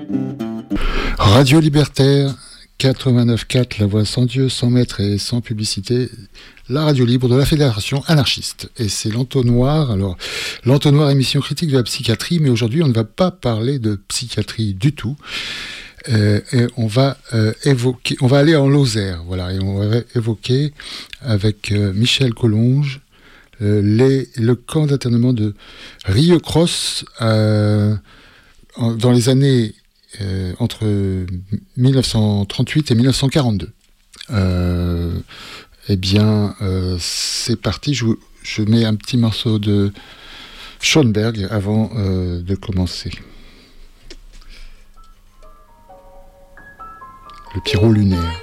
Radio Libertaire 89.4, la voix sans Dieu, sans maître et sans publicité, la radio libre de la Fédération anarchiste. Et c'est l'entonnoir, alors l'entonnoir émission critique de la psychiatrie, mais aujourd'hui on ne va pas parler de psychiatrie du tout. Et on va aller en Lozère, voilà, et on va évoquer avec Michel Collonges le camp d'internement de Rieucros dans les années entre 1938 et 1942. C'est parti, je mets un petit morceau de Schoenberg avant de commencer. Le Pierrot lunaire.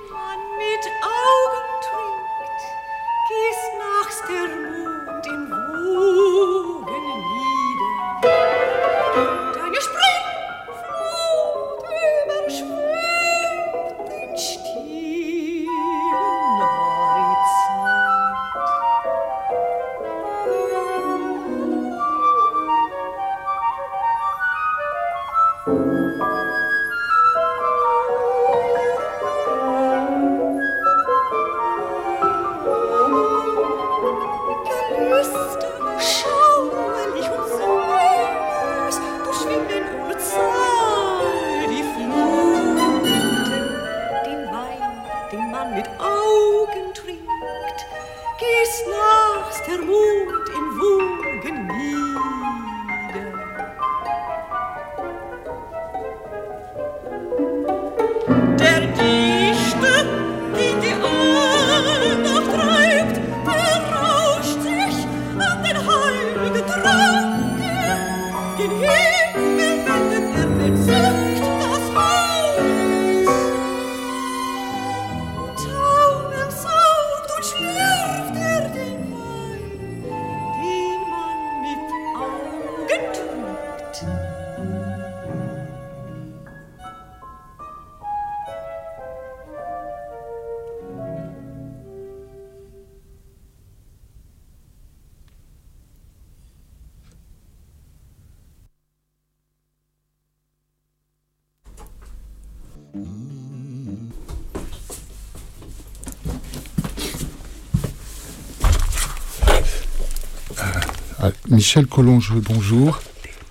Michel Collonges, bonjour.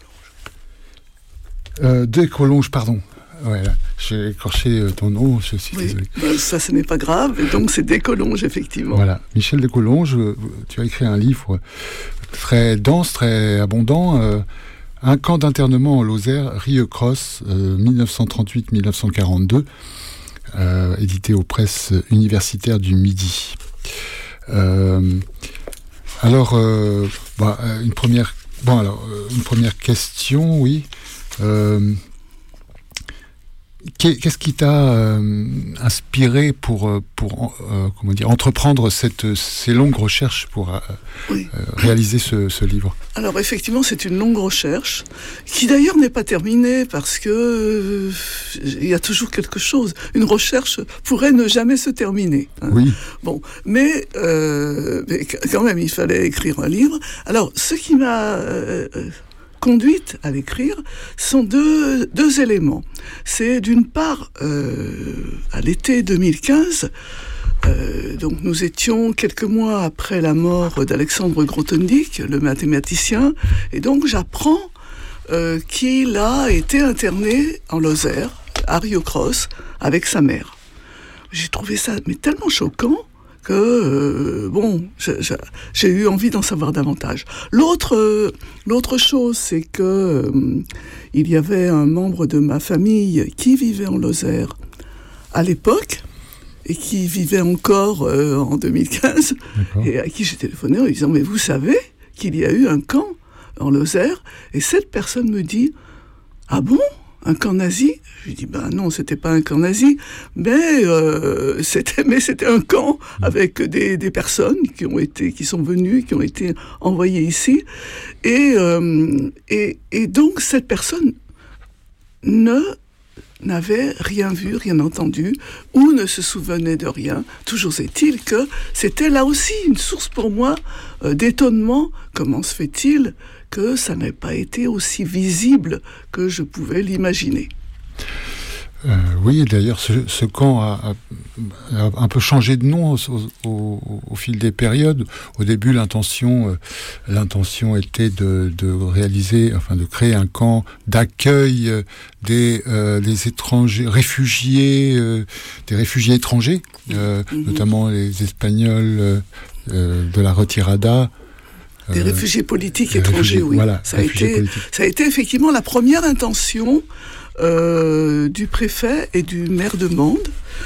Collonges, pardon. Voilà, j'ai écorché ton nom, je suis désolé. Ça, ce n'est pas grave, et donc c'est Collonges, effectivement. Voilà, Michel Collonges, tu as écrit un livre très dense, très abondant, Un camp d'internement en Lozère, Rieucros, 1938-1942, édité aux presses universitaires du Midi. Une première question, oui. Qu'est-ce qui t'a inspiré pour entreprendre ces longues recherches pour réaliser ce livre? Alors effectivement, c'est une longue recherche qui d'ailleurs n'est pas terminée parce que il y a toujours quelque chose. Une recherche pourrait ne jamais se terminer. Hein. Oui. Bon, mais quand même, il fallait écrire un livre. Alors, ce qui m'a conduite à l'écrire sont deux éléments. C'est d'une part, à l'été 2015, donc nous étions quelques mois après la mort d'Alexandre Grothendieck, le mathématicien, et donc j'apprends qu'il a été interné en Lozère, à Rieucros, avec sa mère. J'ai trouvé ça tellement choquant que j'ai eu envie d'en savoir davantage. L'autre chose, c'est que il y avait un membre de ma famille qui vivait en Lozère à l'époque et qui vivait encore en 2015. D'accord. Et à qui j'ai téléphoné en lui disant « Mais vous savez qu'il y a eu un camp en Lozère ?» Et cette personne me dit « Ah bon ? Un camp nazi ?» Je lui dis non, c'était pas un camp nazi, mais c'était un camp avec des personnes qui sont venues, qui ont été envoyées ici, et donc cette personne n'avait rien vu, rien entendu, ou ne se souvenait de rien. Toujours est-il que c'était là aussi une source pour moi d'étonnement. Comment se fait-il que ça n'ait pas été aussi visible que je pouvais l'imaginer ? Oui, d'ailleurs, ce camp a un peu changé de nom au fil des périodes. Au début, l'intention était de réaliser, enfin de créer un camp d'accueil des étrangers, réfugiés, des réfugiés étrangers, notamment les Espagnols de la Retirada. Des réfugiés politiques étrangers, oui. Voilà, ça a été effectivement la première intention du préfet et du maire de Mende.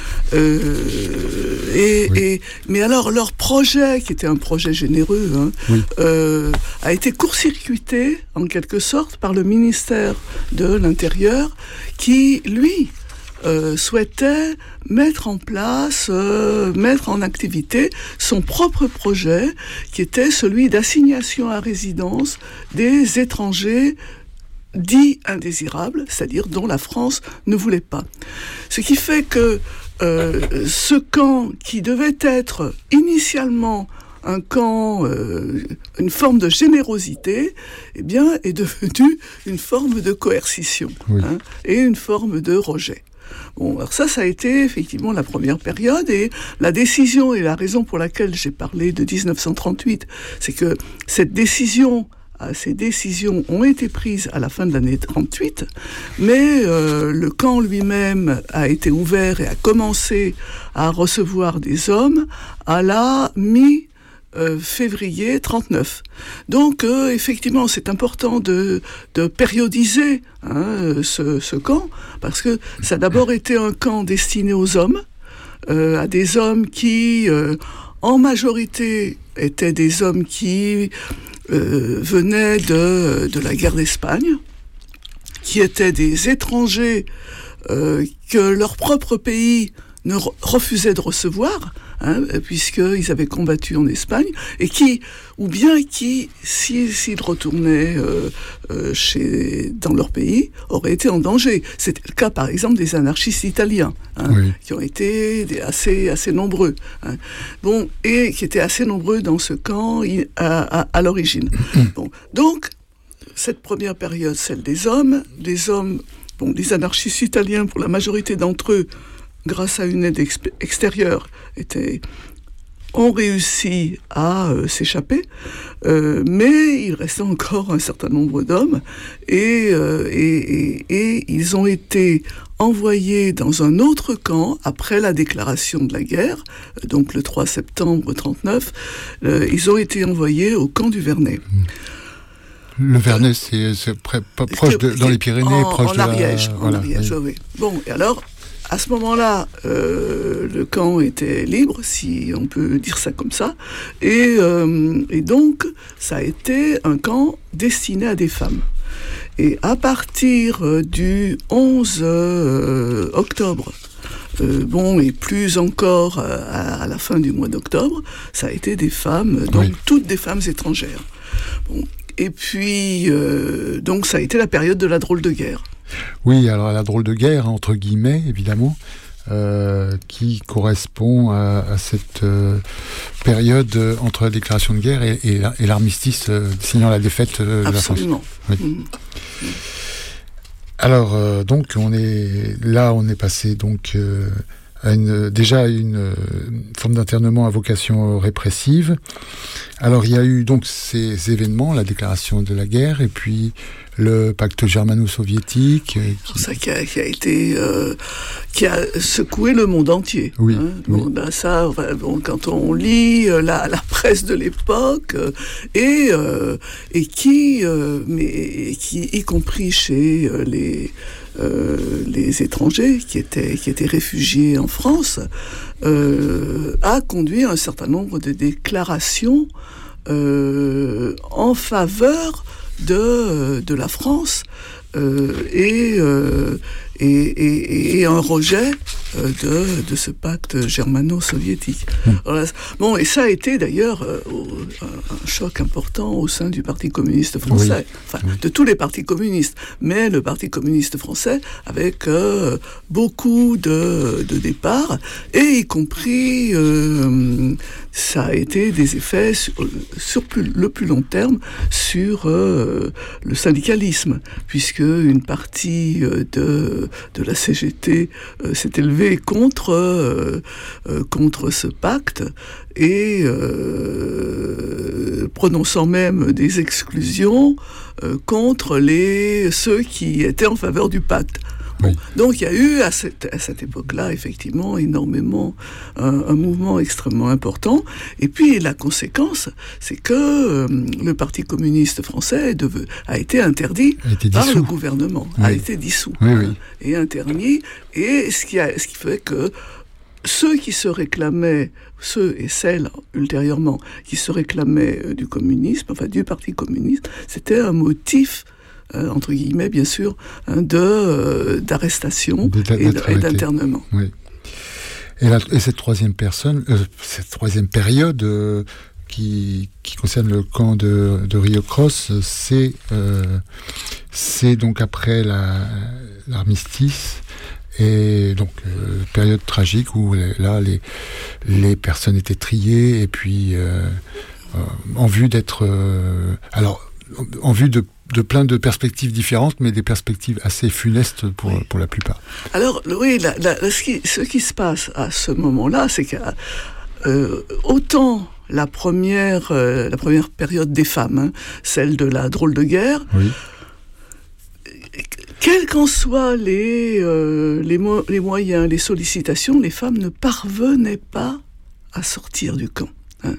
Mais alors leur projet, qui était un projet généreux, a été court-circuité en quelque sorte par le ministère de l'Intérieur, qui lui souhaitait mettre en place, mettre en activité son propre projet, qui était celui d'assignation à résidence des étrangers dits indésirables, c'est-à-dire dont la France ne voulait pas. Ce qui fait que ce camp, qui devait être initialement un camp, une forme de générosité, eh bien, est devenu une forme de coercition, et une forme de rejet. Bon, alors ça a été effectivement la première période, et la décision, et la raison pour laquelle j'ai parlé de 1938, c'est que ces décisions ont été prises à la fin de l'année 38, mais le camp lui-même a été ouvert et a commencé à recevoir des hommes à la mi-février 39. Donc effectivement, c'est important de périodiser ce camp, parce que ça a d'abord été un camp destiné aux hommes, à des hommes qui, en majorité, étaient des hommes qui venaient de la guerre d'Espagne, qui étaient des étrangers que leur propre pays refusait de recevoir, puisqu'ils avaient combattu en Espagne, et s'ils retournaient dans leur pays, auraient été en danger. C'était le cas, par exemple, des anarchistes italiens, qui ont été assez nombreux. Bon, et qui étaient assez nombreux dans ce camp à l'origine. Bon, donc, cette première période, celle des hommes, les anarchistes italiens, pour la majorité d'entre eux, grâce à une aide extérieure, ont réussi à s'échapper, mais il restait encore un certain nombre d'hommes, et ils ont été envoyés dans un autre camp après la déclaration de la guerre, donc le 3 septembre 39, ils ont été envoyés au camp du Vernet. Le Vernet, c'est proche dans les Pyrénées, proche en Ariège. En Ariège, oui. Bon, et alors, à ce moment-là, le camp était libre, si on peut dire ça comme ça, et donc ça a été un camp destiné à des femmes. Et à partir du 11 octobre, et plus encore à la fin du mois d'octobre, ça a été des femmes, donc toutes des femmes étrangères. Bon, et puis, donc ça a été la période de la drôle de guerre. Oui, alors la drôle de guerre, entre guillemets, évidemment, qui correspond à cette période entre la déclaration de guerre et l'armistice signant la défaite de la France. Absolument. Oui. Alors, donc, on est passé donc à une forme d'internement à vocation répressive. Alors, il y a eu donc ces événements, la déclaration de la guerre, et puis le pacte germano-soviétique. Qui a secoué le monde entier. Oui. Quand on lit la presse de l'époque, et qui, y compris chez les étrangers qui étaient réfugiés en France, a conduit à un certain nombre de déclarations en faveur de la France, et un rejet de ce pacte germano-soviétique. Voilà. Bon, et ça a été d'ailleurs un choc important au sein du Parti communiste français, de tous les partis communistes, mais le Parti communiste français avec beaucoup de départs, et y compris ça a été des effets sur le plus long terme sur le syndicalisme, puisque une partie de la CGT s'est élevée contre ce pacte et prononçant même des exclusions contre ceux qui étaient en faveur du pacte. Bon, donc il y a eu à cette époque-là effectivement énormément un mouvement extrêmement important, et puis la conséquence c'est que le Parti communiste français a été interdit par le gouvernement, a été dissous et interdit, et ce qui fait que ceux qui se réclamaient, ceux et celles ultérieurement qui se réclamaient du communisme, enfin du Parti communiste, c'était un motif entre guillemets, bien sûr, d'arrestation et d'internement. Oui. Et cette troisième période qui concerne le camp de Rio Cross, c'est donc après l'armistice, et donc période tragique où là les personnes étaient triées, et puis en vue de plein de perspectives différentes, mais des perspectives assez funestes pour la plupart. Alors, oui, ce qui se passe à ce moment-là, c'est que autant la première période des femmes, celle de la drôle de guerre, quels qu'en soient les moyens, les sollicitations, les femmes ne parvenaient pas à sortir du camp.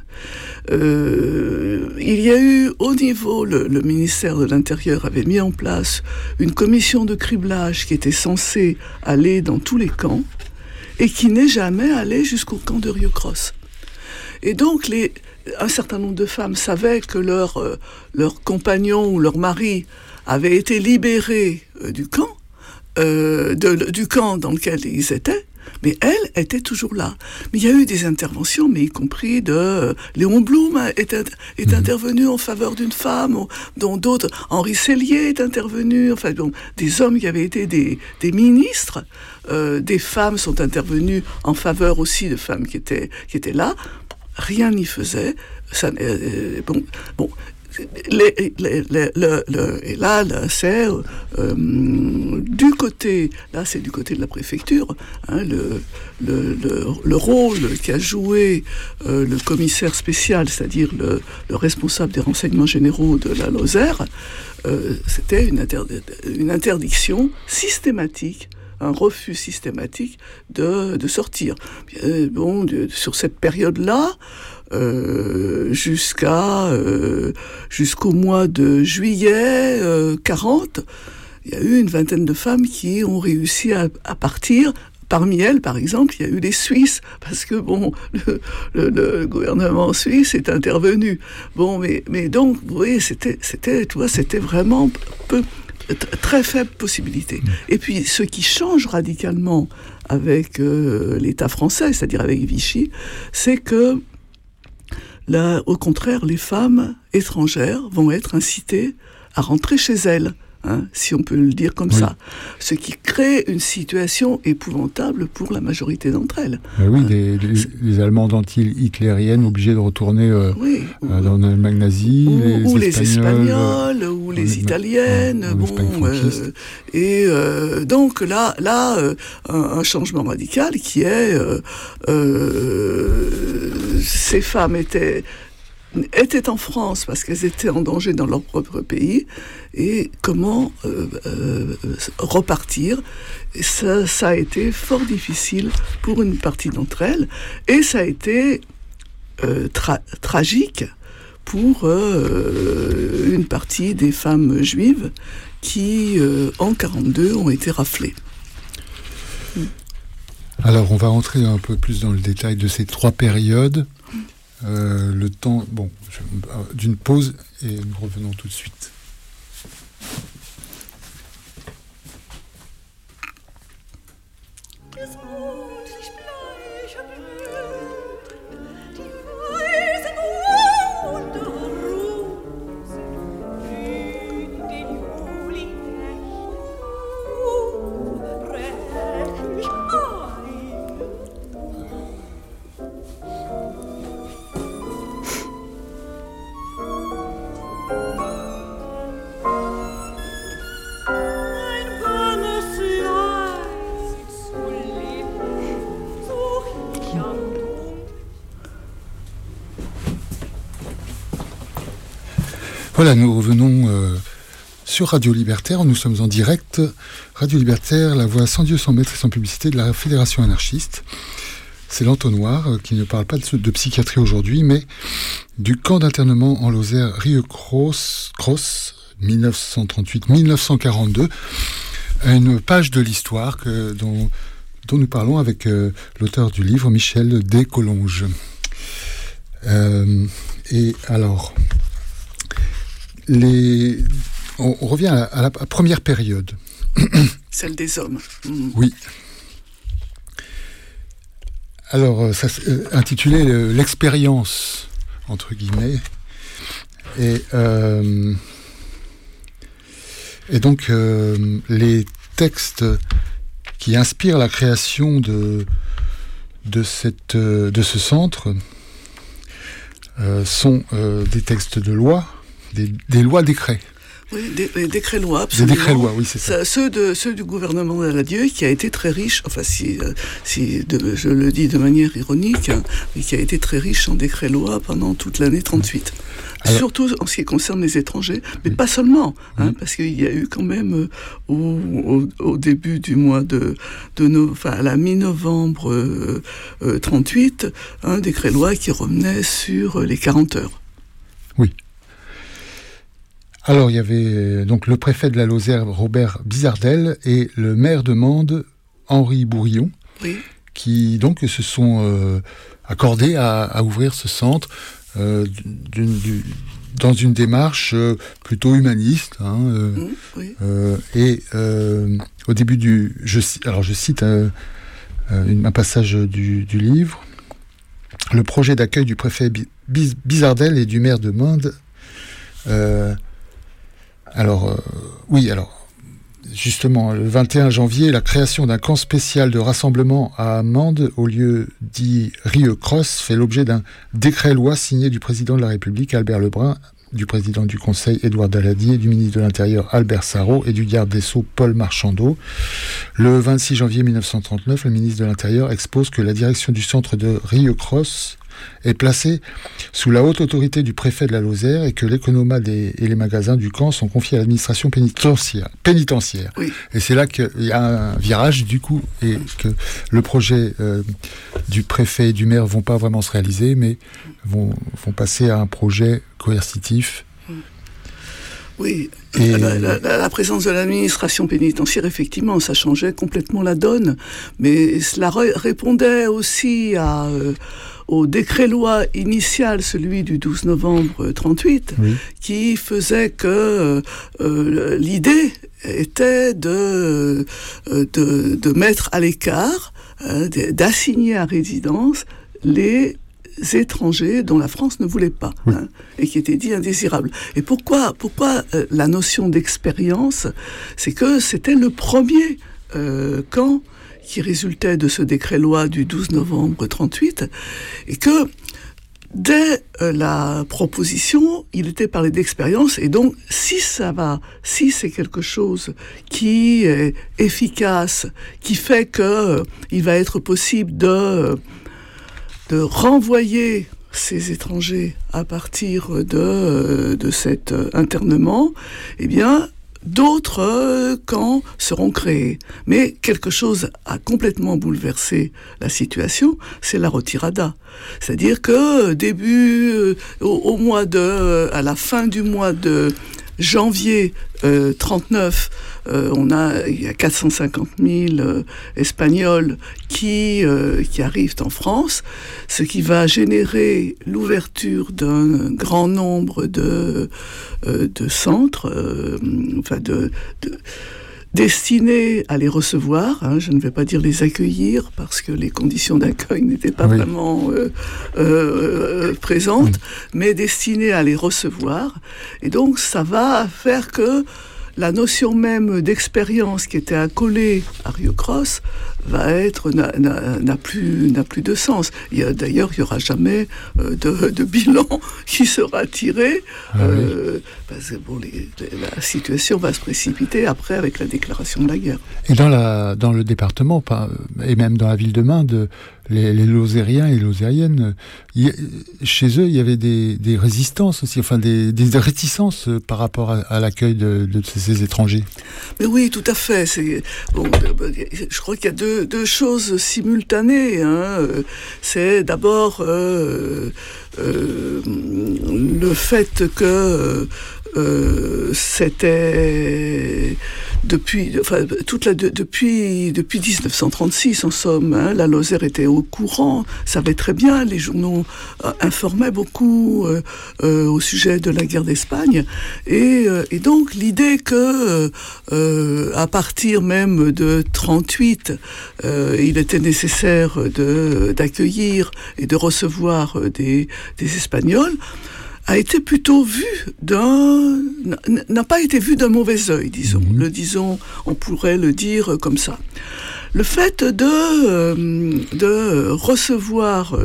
Il y a eu au niveau, le ministère de l'Intérieur avait mis en place une commission de criblage qui était censée aller dans tous les camps et qui n'est jamais allée jusqu'au camp de Rio Cross. Et donc un certain nombre de femmes savaient que leur compagnon ou leur mari avait été libéré du camp, du camp dans lequel ils étaient. Mais elle était toujours là. Mais il y a eu des interventions, mais y compris de Léon Blum est intervenu en faveur d'une femme, dont d'autres, Henri Sellier est intervenu, enfin bon, des hommes qui avaient été des ministres, des femmes sont intervenues en faveur aussi de femmes qui étaient là. Rien n'y faisait. Ça, bon. Et là c'est du côté de la préfecture, le rôle qu'a joué le commissaire spécial, c'est-à-dire le responsable des renseignements généraux de la Lozère, c'était une interdiction systématique, un refus systématique de sortir. Sur cette période-là, jusqu'au mois de juillet 40, il y a eu une vingtaine de femmes qui ont réussi à partir. Parmi elles, par exemple, il y a eu les Suisses, parce que le gouvernement suisse est intervenu. Mais donc, vous voyez, c'était vraiment très faible possibilité. Et puis, ce qui change radicalement avec l'État français, c'est-à-dire avec Vichy, c'est que là, au contraire, les femmes étrangères vont être incitées à rentrer chez elles, si on peut le dire comme ça. Ce qui crée une situation épouvantable pour la majorité d'entre elles. Les Allemandes anti-hitlériennes obligées de retourner dans l'Allemagne nazie, ou les Espagnols, ou les Italiennes. Donc là, un changement radical qui est... ces femmes étaient en France parce qu'elles étaient en danger dans leur propre pays, et comment repartir. Et ça a été fort difficile pour une partie d'entre elles, et ça a été tragique pour une partie des femmes juives qui, en 1942, ont été raflées. Alors, on va rentrer un peu plus dans le détail de ces trois périodes. Le temps d'une pause, et nous revenons tout de suite. Voilà, nous revenons sur Radio Libertaire. Nous sommes en direct. Radio Libertaire, la voix sans Dieu, sans maître et sans publicité de la Fédération anarchiste. C'est l'entonnoir qui ne parle pas de psychiatrie aujourd'hui, mais du camp d'internement en Lozère Rieux-Cross, 1938-1942. Une page de l'histoire dont nous parlons avec l'auteur du livre, Michel Descolonges. Et alors... On revient à la première période. Celle des hommes. Oui. Alors, ça intitulé l'expérience, entre guillemets. Et donc, les textes qui inspirent la création de ce centre sont des textes de loi, des lois-décrets. Oui, des décrets-lois, absolument. Des décrets-lois, oui, c'est ça. Ceux du gouvernement Daladier, qui a été très riche, enfin, je le dis de manière ironique, hein, mais qui a été très riche en décrets-lois pendant toute l'année 38. Alors, surtout en ce qui concerne les étrangers, mais pas seulement, hein, parce qu'il y a eu quand même, au début du mois à la mi-novembre 38, un décret-loi qui revenait sur les 40 heures. Oui. Alors, il y avait donc le préfet de la Lozère, Robert Bizardel, et le maire de Mende, Henri Bourillon, oui, qui donc se sont accordés à ouvrir ce centre dans une démarche plutôt humaniste. Oui. Et au début je cite un passage du livre, le projet d'accueil du préfet Bizardel et du maire de Mende. Justement, le 21 janvier, la création d'un camp spécial de rassemblement à Mende, au lieu dit Rieux-Cross, fait l'objet d'un décret-loi signé du président de la République, Albert Lebrun, du président du Conseil, Édouard Daladier, du ministre de l'Intérieur, Albert Sarraut, et du garde des Sceaux, Paul Marchandeau. Le 26 janvier 1939, le ministre de l'Intérieur expose que la direction du centre de Rieux-Cross est placée sous la haute autorité du préfet de la Lozère et que l'économat et les magasins du camp sont confiés à l'administration pénitentiaire. Oui. Et c'est là qu'il y a un virage, du coup, et que le projet du préfet et du maire vont pas vraiment se réaliser, mais vont passer à un projet coercitif. Oui, la présence de l'administration pénitentiaire, effectivement, ça changeait complètement la donne, mais cela répondait aussi au décret-loi initial, celui du 12 novembre 38, oui, qui faisait que l'idée était de mettre à l'écart, d'assigner à résidence les étrangers dont la France ne voulait pas, oui, et qui étaient dits indésirables. Et pourquoi la notion d'expérience? C'est que c'était le premier camp qui résultait de ce décret-loi du 12 novembre 38, et que dès la proposition, il était parlé d'expérience, et donc si c'est quelque chose qui est efficace, qui fait que il va être possible de renvoyer ces étrangers à partir de cet internement, eh bien, d'autres camps seront créés. Mais quelque chose a complètement bouleversé la situation, c'est la retirada. C'est-à-dire que à la fin du mois de janvier 39, il y a 450 000 Espagnols qui arrivent en France, ce qui va générer l'ouverture d'un grand nombre de centres, destinés à les recevoir, je ne vais pas dire les accueillir, parce que les conditions d'accueil n'étaient pas vraiment présentes, mais destinés à les recevoir. Et donc, ça va faire que la notion même d'expérience qui était accolée à Rio Cross n'a plus de sens. D'ailleurs, il n'y aura jamais de bilan qui sera tiré, parce que la situation va se précipiter après avec la déclaration de la guerre. Et dans le département, et même dans la ville de Mende, les Lozériens et Lozériennes, chez eux, il y avait des résistances aussi, enfin des réticences par rapport à l'accueil de ces étrangers. Mais oui, tout à fait. Je crois qu'il y a deux choses simultanées. C'est d'abord le fait que c'était depuis 1936 en somme, la Lozère était au courant, savait très bien, les journaux informaient beaucoup au sujet de la guerre d'Espagne, et donc l'idée que à partir même de 38 il était nécessaire d'accueillir et de recevoir des Espagnols a été plutôt n'a pas été vu d'un mauvais œil, disons. On pourrait le dire comme ça. Le fait de recevoir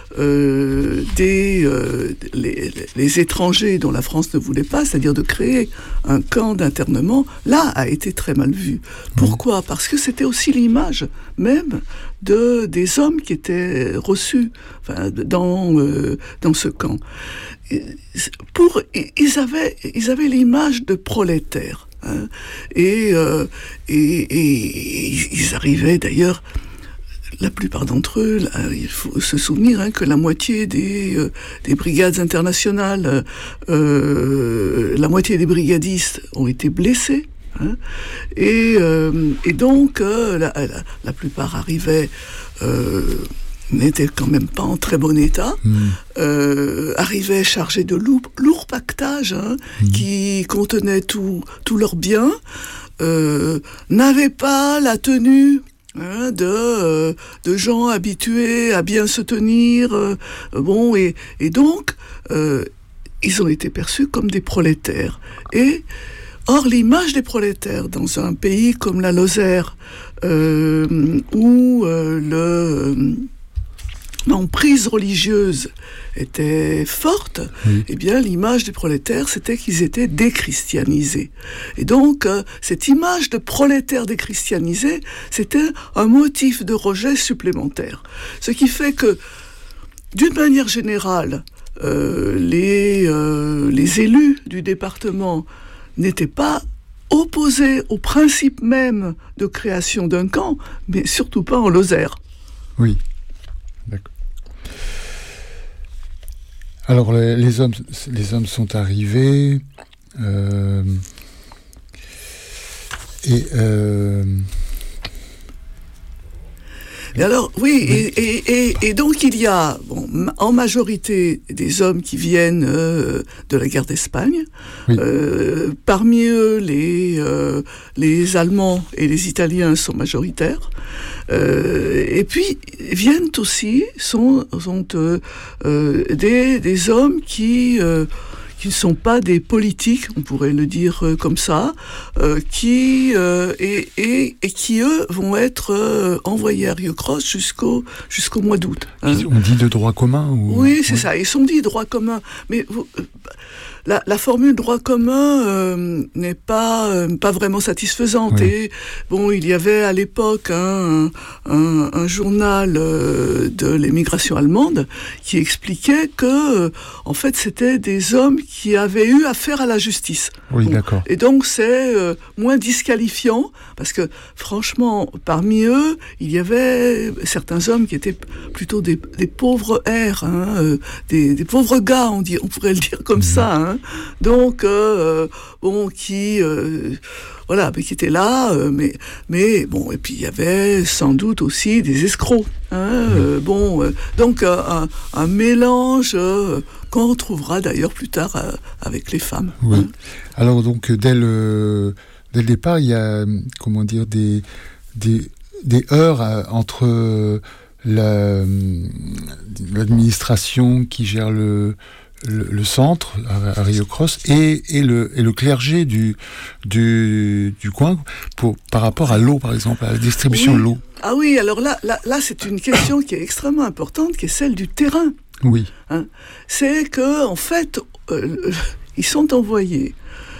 les étrangers dont la France ne voulait pas, c'est-à-dire de créer un camp d'internement, là a été très mal vu. Pourquoi ? Parce que c'était aussi l'image même des hommes qui étaient reçus dans ce camp. Ils avaient l'image de prolétaires. Et ils arrivaient d'ailleurs, la plupart d'entre eux, il faut se souvenir que la moitié des brigades internationales, la moitié des brigadistes ont été blessés. Et donc la plupart arrivaient n'étaient quand même pas en très bon état, arrivaient chargés de lourds pactages qui contenaient tous leurs biens, n'avaient pas la tenue de gens habitués à bien se tenir, et donc ils ont été perçus comme des prolétaires. Or, l'image des prolétaires dans un pays comme la Lozère, où l'emprise religieuse était forte, eh bien l'image des prolétaires, c'était qu'ils étaient déchristianisés. Et donc, cette image de prolétaires déchristianisés, c'était un motif de rejet supplémentaire. Ce qui fait que, d'une manière générale, les élus du département n'étaient pas opposés au principe même de création d'un camp, mais surtout pas en Lozère. Oui, d'accord. Alors les hommes sont arrivés Et alors, et donc il y a, en majorité des hommes qui viennent de la guerre d'Espagne. Parmi eux, les Allemands et les Italiens sont majoritaires. Et puis viennent aussi sont des hommes qui ne sont pas des politiques, on pourrait le dire comme ça, qui eux vont être envoyés à Rio Cross jusqu'au mois d'août. On dit de droit commun Oui, c'est ça, ils sont dit droit commun. Mais la formule droit commun n'est pas vraiment satisfaisante. Et il y avait à l'époque un journal de l'émigration allemande qui expliquait que en fait c'était des hommes qui avaient eu affaire à la justice. Oui, d'accord. Et donc c'est moins disqualifiant parce que franchement parmi eux il y avait certains hommes qui étaient plutôt des pauvres airs, des pauvres gars, on pourrait le dire comme ça. Donc qui étaient là, mais bon, et puis il y avait sans doute aussi des escrocs. Donc un mélange qu'on retrouvera d'ailleurs plus tard avec les femmes. Oui. Alors donc dès dès le départ, il y a, des heurts entre l'administration qui gère le centre à Rio Cross et le clergé du coin par rapport à l'eau, par exemple, à la distribution de l'eau. Ah oui, alors là, c'est une question qui est extrêmement importante, qui est celle du terrain. Oui. C'est que, en fait, ils sont envoyés.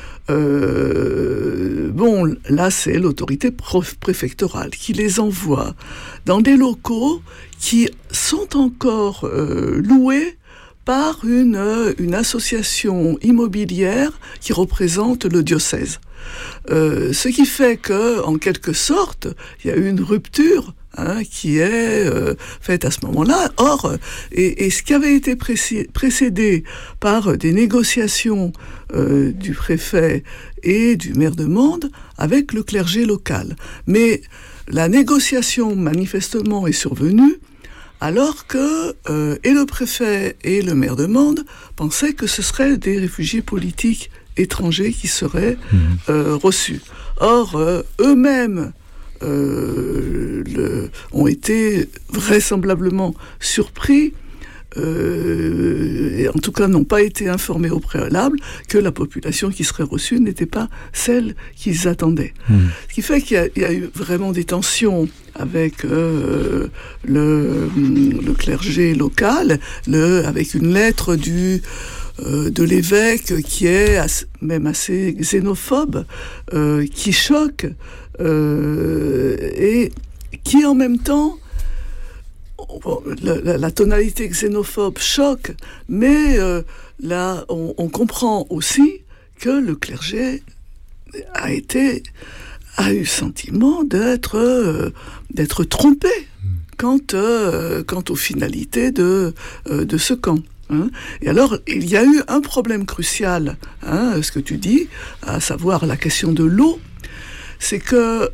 Là, c'est l'autorité préfectorale qui les envoie dans des locaux qui sont encore loués par une association immobilière qui représente le diocèse. Ce qui fait que, en quelque sorte, il y a eu une rupture qui est faite à ce moment-là. Or, et ce qui avait été précédé par des négociations du préfet et du maire de Mende avec le clergé local. Mais la négociation, manifestement, est survenue alors que et le préfet et le maire de Mende pensaient que ce seraient des réfugiés politiques étrangers qui seraient reçus. Or, eux-mêmes ont été vraisemblablement surpris, et en tout cas n'ont pas été informés au préalable que la population qui serait reçue n'était pas celle qu'ils attendaient. Ce qui fait qu'il y a eu vraiment des tensions avec le clergé local, avec une lettre de l'évêque qui est même assez xénophobe, qui choque, et qui en même temps, la tonalité xénophobe choque, mais là on comprend aussi que le clergé a eu le sentiment d'être trompé quant aux finalités de ce camp. Et alors, il y a eu un problème crucial, ce que tu dis, à savoir la question de l'eau, c'est que,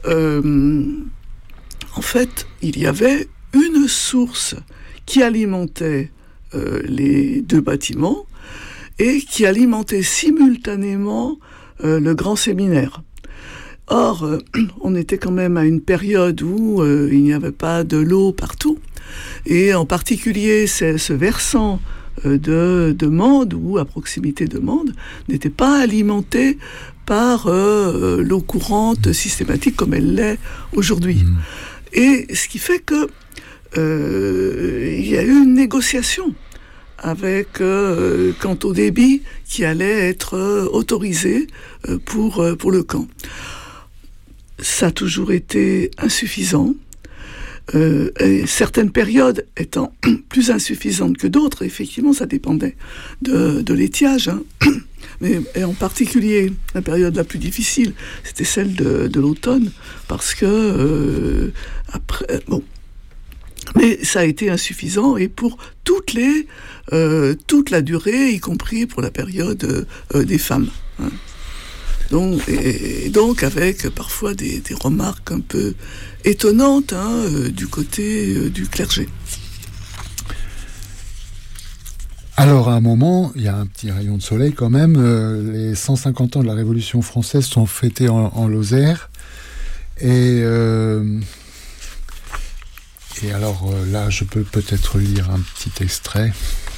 en fait, il y avait une source qui alimentait les deux bâtiments et qui alimentait simultanément le grand séminaire. Or, on était quand même à une période où il n'y avait pas de l'eau partout, et en particulier ce versant de Mende, ou à proximité de Mende, n'était pas alimenté par l'eau courante systématique comme elle l'est aujourd'hui. Et ce qui fait que il y a eu une négociation avec quant au débit qui allait être autorisé pour le camp. Ça a toujours été insuffisant. Et certaines périodes étant plus insuffisantes que d'autres, effectivement, ça dépendait de l'étiage. Mais en particulier, la période la plus difficile, c'était celle de l'automne, parce que mais ça a été insuffisant, et pour toute la durée, y compris pour la période des femmes. Donc avec parfois des remarques un peu étonnantes du côté du clergé. Alors à un moment, il y a un petit rayon de soleil quand même, les 150 ans de la Révolution française sont fêtés en Lozère, et alors là je peux peut-être lire un petit extrait.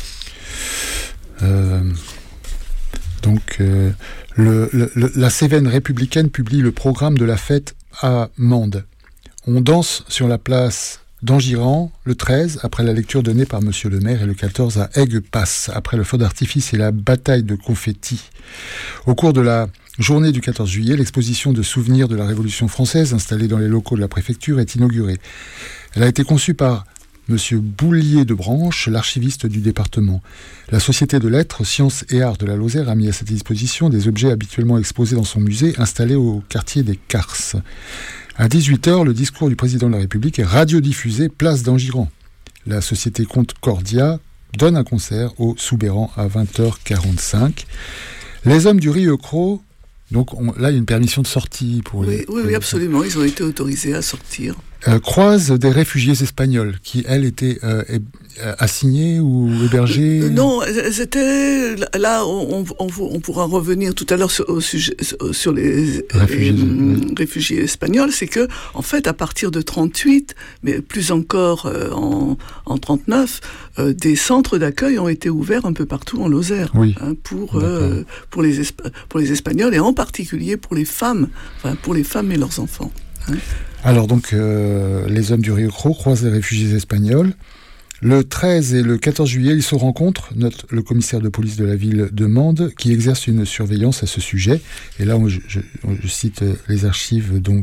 La Cévennes républicaine publie le programme de la fête à Mende. On danse sur la place d'Angiran le 13, après la lecture donnée par Monsieur le maire, et le 14 à Aigues-Passes, après le feu d'artifice et la bataille de confettis. Au cours de la journée du 14 juillet, l'exposition de souvenirs de la Révolution française, installée dans les locaux de la préfecture, est inaugurée. Elle a été conçue par Monsieur Boulier de Branche, l'archiviste du département. La Société de Lettres, Sciences et Arts de la Lozère a mis à sa disposition des objets habituellement exposés dans son musée, installé au quartier des Carces. À 18h, le discours du président de la République est radiodiffusé place d'Angiran. La Société Concordia donne un concert au Soubéran à 20h45. Les hommes du Rieucros, donc là il y a une permission de sortie pour les... Oui, absolument, ils ont été autorisés à sortir. Croise des réfugiés espagnols qui, elle, étaient assignés ou hébergés? Non, c'était là. On pourra revenir tout à l'heure sur les réfugiés espagnols. C'est que, en fait, à partir de 38, mais plus encore en 39, des centres d'accueil ont été ouverts un peu partout en Lozère, pour les Espagnols et en particulier pour les femmes et leurs enfants. Alors donc, les hommes du Rio Cros croisent les réfugiés espagnols. Le 13 et le 14 juillet, ils se rencontrent, note le commissaire de police de la ville de Mende, qui exerce une surveillance à ce sujet. Et là, je cite les archives donc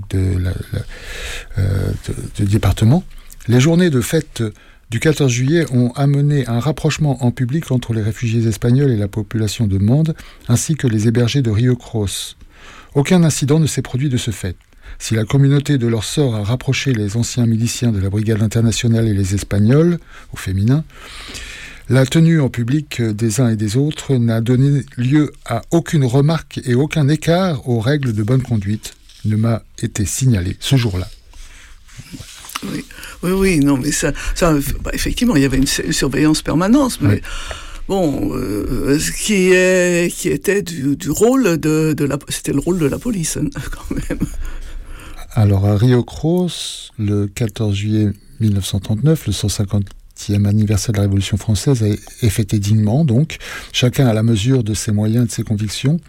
du département. Les journées de fête du 14 juillet ont amené un rapprochement en public entre les réfugiés espagnols et la population de Mende, ainsi que les hébergés de Rio Cros. Aucun incident ne s'est produit de ce fait. Si la communauté de leur sort a rapproché les anciens miliciens de la Brigade internationale et les Espagnols, au féminin, la tenue en public des uns et des autres n'a donné lieu à aucune remarque et aucun écart aux règles de bonne conduite ne m'a été signalé ce jour-là. Oui, non, mais ça effectivement, il y avait une surveillance permanente, mais... Bon, qui était du rôle c'était le rôle de la police, quand même. Alors, à Rio Cros, le 14 juillet 1939, le 150e anniversaire de la Révolution française est fêté dignement, donc, chacun à la mesure de ses moyens et de ses convictions.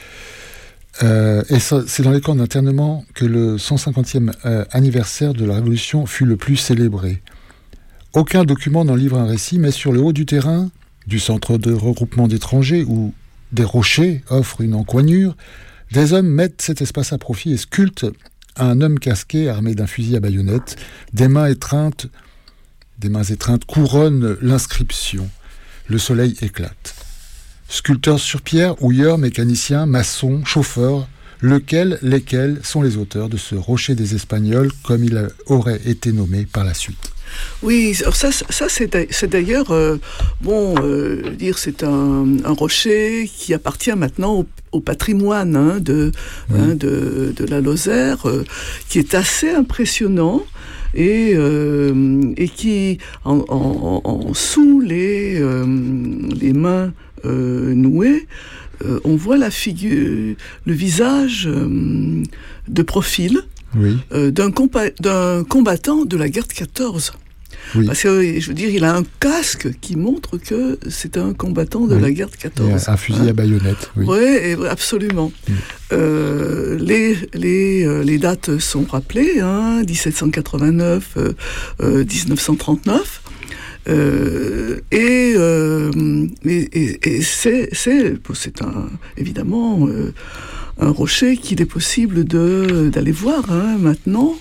Et c'est dans les camps d'internement que le 150e anniversaire de la Révolution fut le plus célébré. Aucun document n'en livre un récit, mais sur le haut du terrain, du centre de regroupement d'étrangers où des rochers offrent une encoignure, des hommes mettent cet espace à profit et sculptent un homme casqué armé d'un fusil à baïonnette. Des mains étreintes couronnent l'inscription. Le soleil éclate. Sculpteurs sur pierre, houilleurs, mécaniciens, maçons, chauffeurs, lesquels sont les auteurs de ce rocher des Espagnols comme il aurait été nommé par la suite. Oui, alors ça c'est d'ailleurs c'est un rocher qui appartient maintenant au patrimoine de la Lozère, qui est assez impressionnant et qui sous les mains nouées, on voit la figure, le visage de profil d'un combattant de la guerre de 14. Oui. Parce que, je veux dire, il a un casque qui montre que c'est un combattant de la guerre de 14. Un fusil à baïonnette. Oui, absolument. Les dates sont rappelées, 1789, 1939. C'est évidemment un rocher qu'il est possible d'aller voir maintenant.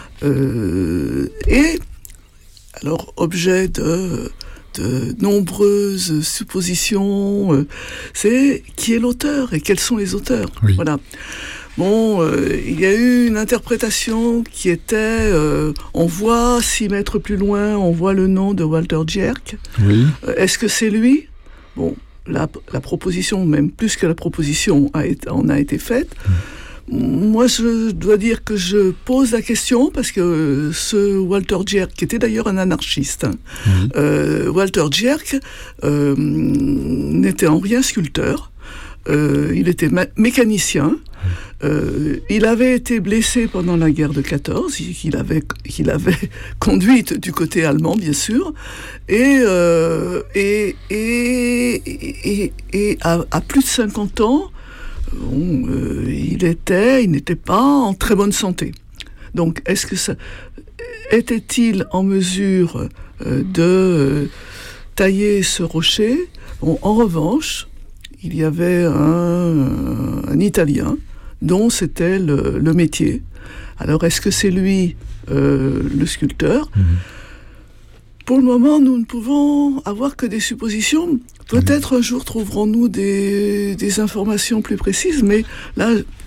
Et alors, objet de nombreuses suppositions, c'est qui est l'auteur et quels sont les auteurs. Oui. Voilà. Bon, il y a eu une interprétation qui était, on voit 6 mètres plus loin, on voit le nom de Walter Djerk. Oui. Est-ce que c'est lui ? Bon, la proposition, même plus que la proposition, en a été faite. Moi, je dois dire que je pose la question parce que ce Walter Djerk, qui était d'ailleurs un anarchiste, Walter Djerk n'était en rien sculpteur. Il était mécanicien. Il avait été blessé pendant la guerre de 14, qu'il avait conduite du côté allemand, bien sûr, et à plus de 50 ans, il n'était pas en très bonne santé. Donc, était-il en mesure de tailler ce rocher ? Bon, en revanche, il y avait un Italien dont c'était le métier. Alors, est-ce que c'est lui le sculpteur ? Pour le moment, nous ne pouvons avoir que des suppositions. Peut-être un jour trouverons-nous des informations plus précises, mais là,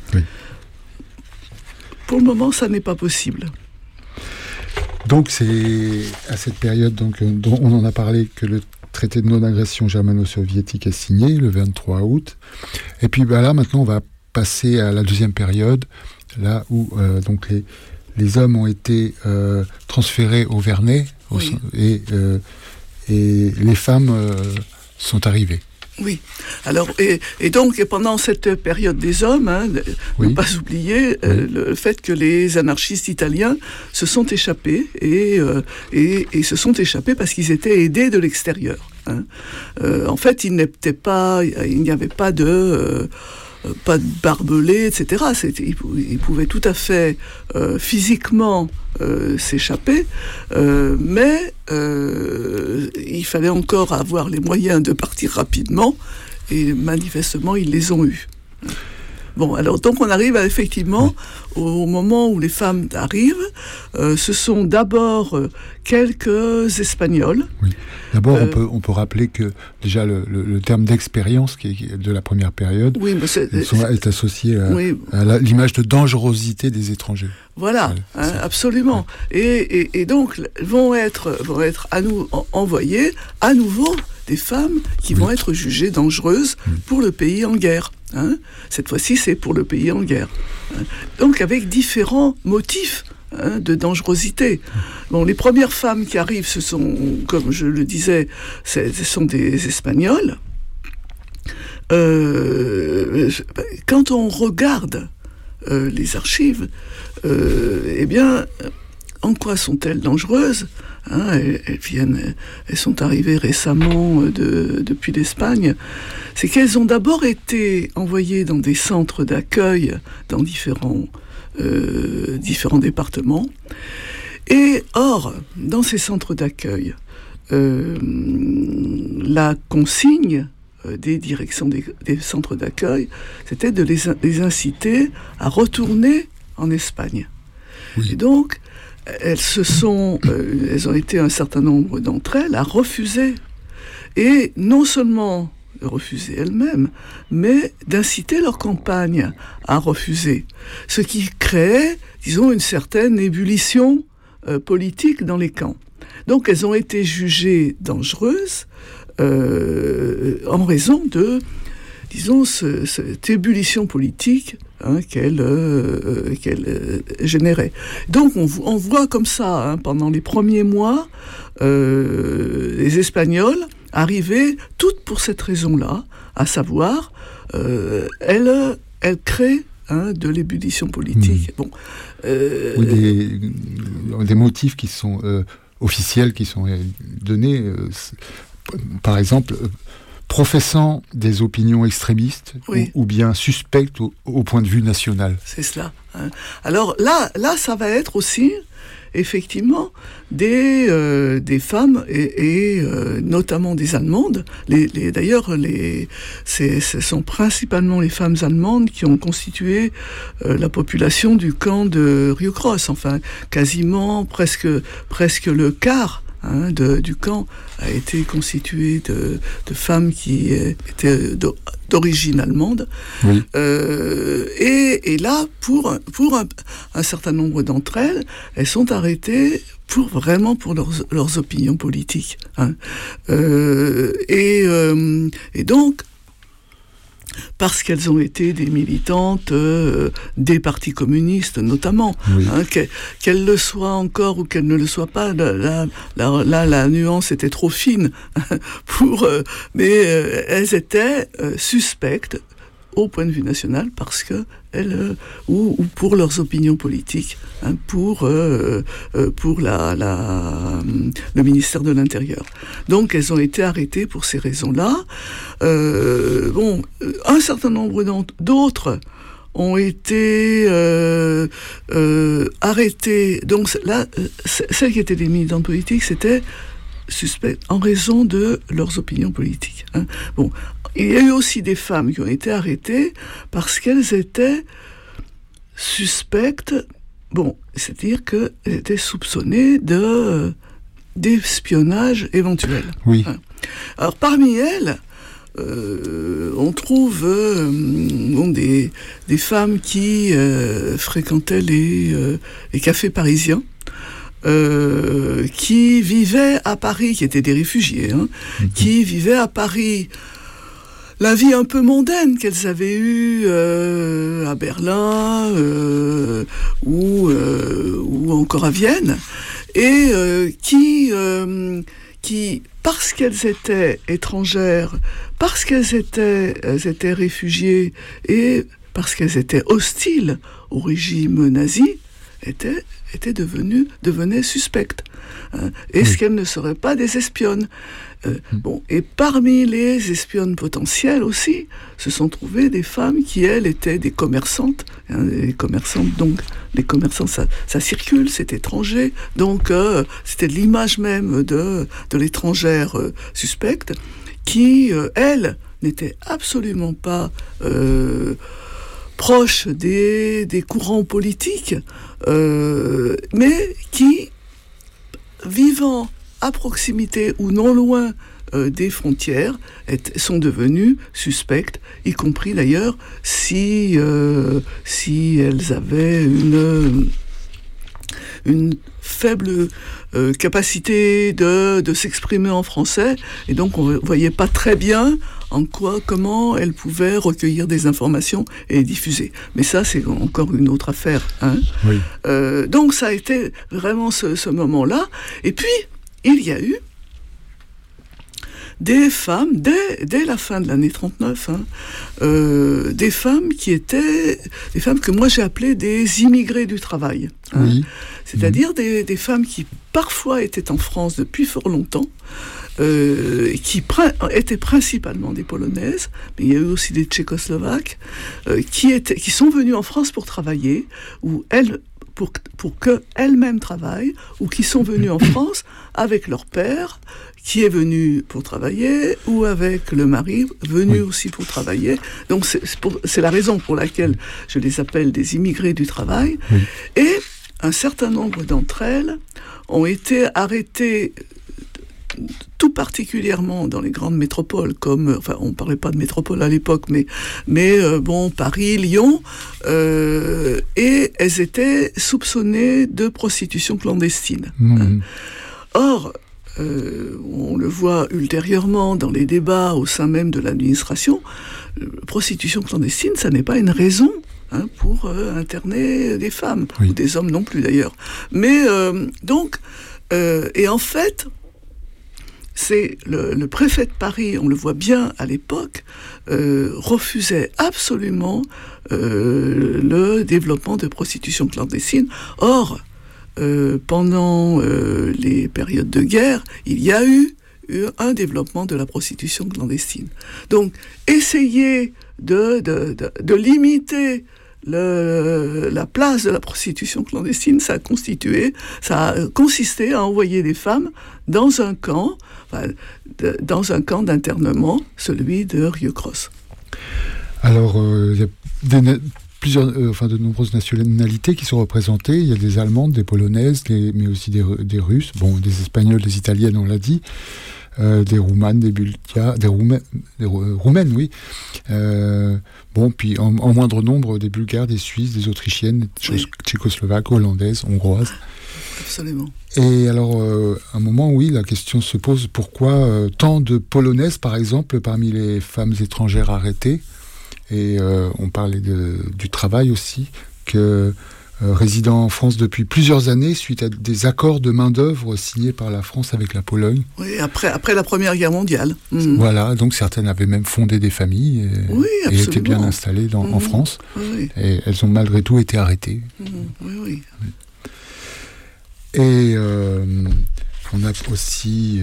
pour le moment, ça n'est pas possible. Donc, c'est à cette période dont on en a parlé que le traité de non-agression germano-soviétique est signé, le 23 août. Et puis là, maintenant, on va passer à la deuxième période, là où donc les hommes ont été transférés au Vernet, et les femmes sont arrivées. Oui. Alors, et donc, pendant cette période des hommes, ne pas oublier le fait que les anarchistes italiens se sont échappés et se sont échappés parce qu'ils étaient aidés de l'extérieur. En fait, il n'y avait pas de barbelés, etc. Ils pouvaient tout à fait physiquement s'échapper, mais il fallait encore avoir les moyens de partir rapidement, et manifestement, ils les ont eus. Bon, alors donc on arrive effectivement au moment où les femmes arrivent. Ce sont d'abord quelques Espagnols. Oui. D'abord, on peut rappeler que déjà le terme d'expérience qui est de la première période est associé à l'image de dangerosité des étrangers. Voilà, absolument. Et donc vont être envoyées à nouveau des femmes qui vont être jugées dangereuses pour le pays en guerre. Cette fois-ci, c'est pour le pays en guerre. Donc, avec différents motifs de dangerosité. Bon, les premières femmes qui arrivent, ce sont, comme je le disais, ce sont des Espagnols. Quand on regarde les archives, eh bien, en quoi sont-elles dangereuses ? Elles sont arrivées récemment depuis l'Espagne. C'est qu'elles ont d'abord été envoyées dans des centres d'accueil dans différents départements. Et or, dans ces centres d'accueil, la consigne des directions des centres d'accueil, c'était de les inciter à retourner en Espagne. Oui. Et donc, elles ont été un certain nombre d'entre elles à refuser. Et non seulement refuser elles-mêmes, mais d'inciter leur compagne à refuser. Ce qui créait, disons, une certaine ébullition politique dans les camps. Donc elles ont été jugées dangereuses en raison de, disons, cette ébullition politique qu'elle générait. Donc on voit comme ça, pendant les premiers mois, les Espagnols arrivaient toutes pour cette raison-là, à savoir, elles créent de l'ébullition politique. Bon, des motifs qui sont officiels, qui sont donnés, par exemple, professant des opinions extrémistes ou bien suspectes au point de vue national. C'est cela. Alors là, ça va être aussi effectivement des femmes et notamment des Allemandes. D'ailleurs, ce sont principalement les femmes allemandes qui ont constitué la population du camp de Rio Cross. Enfin, quasiment presque le quart du camp a été constitué de femmes qui étaient d'origine allemande. Oui. Et là, pour un certain nombre d'entre elles, elles sont arrêtées pour leurs opinions politiques. Et donc, parce qu'elles ont été des militantes des partis communistes, notamment. Oui. Qu'elles le soient encore ou qu'elles ne le soient pas, là, la nuance était trop fine. Mais elles étaient suspectes au point de vue national parce que ou pour leurs opinions politiques, pour le ministère de l'Intérieur. Donc elles ont été arrêtées pour ces raisons-là. Un certain nombre d'autres ont été arrêtées. Donc là, celles qui étaient des militantes politiques, c'était suspect en raison de leurs opinions politiques. Bon, il y a eu aussi des femmes qui ont été arrêtées parce qu'elles étaient suspectes, c'est-à-dire qu'elles étaient soupçonnées d'espionnage éventuel. Oui. Alors parmi elles, on trouve des femmes qui fréquentaient les cafés parisiens, qui vivaient à Paris, qui étaient des réfugiés, qui vivaient à Paris la vie un peu mondaine qu'elles avaient eue à Berlin ou encore à Vienne, et qui qui, parce qu'elles étaient étrangères, parce qu'elles étaient réfugiées et parce qu'elles étaient hostiles au régime nazi, devenaient suspectes. Est-ce qu'elles ne seraient pas des espionnes? Et parmi les espionnes potentielles aussi, se sont trouvées des femmes qui, elles, étaient des commerçantes. Les commerçantes, ça circule, c'est étranger. Donc, c'était l'image même de l'étrangère suspecte qui, elle, n'était absolument pas proche des courants politiques, mais qui, vivant à proximité ou non loin des frontières, sont devenues suspectes, y compris d'ailleurs si elles avaient une faible capacité de s'exprimer en français, et donc on ne voyait pas très bien comment elles pouvaient recueillir des informations et les diffuser. Mais ça, c'est encore une autre affaire. Oui. Donc ça a été vraiment ce moment-là. Et puis, il y a eu des femmes, dès la fin de l'année 39, des femmes qui étaient des femmes que moi j'ai appelées des immigrés du travail. Oui. C'est-à-dire des femmes qui parfois étaient en France depuis fort longtemps, qui étaient principalement des Polonaises, mais il y a eu aussi des Tchécoslovaques, qui sont venues en France pour travailler, ou pour qu'elles-mêmes travaillent, ou qui sont venues en France avec leur père, qui est venu pour travailler, ou avec le mari, venu aussi pour travailler. Donc c'est la raison pour laquelle je les appelle des immigrés du travail. Oui. Et un certain nombre d'entre elles ont été arrêtées, tout particulièrement dans les grandes métropoles, on ne parlait pas de métropole à l'époque, mais Paris, Lyon, et elles étaient soupçonnées de prostitution clandestine. Or, on le voit ultérieurement dans les débats au sein même de l'administration, prostitution clandestine, ça n'est pas une raison pour interner des femmes, ou des hommes non plus d'ailleurs. Mais et en fait, c'est le préfet de Paris, on le voit bien à l'époque, refusait absolument le développement de prostitution clandestine. Or, pendant les périodes de guerre, il y a eu un développement de la prostitution clandestine. Donc, essayer de limiter la place de la prostitution clandestine, ça a consisté à envoyer des femmes dans un camp d'internement, celui de Rieucros. Alors, il y a de nombreuses nationalités qui sont représentées. Il y a des Allemandes, des Polonaises, mais aussi des Russes, des Espagnols, des Italiennes, on l'a dit, des Roumanes, des Bulgares, des Roumaines, oui. Puis en moindre nombre, des Bulgares, des Suisses, des Autrichiennes, des Tchécoslovaques, Hollandaises, Hongroises. Absolument. Et alors, à un moment, la question se pose, pourquoi tant de Polonaises, par exemple, parmi les femmes étrangères arrêtées? Et on parlait du travail aussi, que résidant en France depuis plusieurs années, suite à des accords de main-d'œuvre signés par la France avec la Pologne. Oui, après la Première Guerre mondiale. Voilà, donc certaines avaient même fondé des familles et étaient bien installées en France. Oui. Et elles ont malgré tout été arrêtées. Oui. Et on a aussi...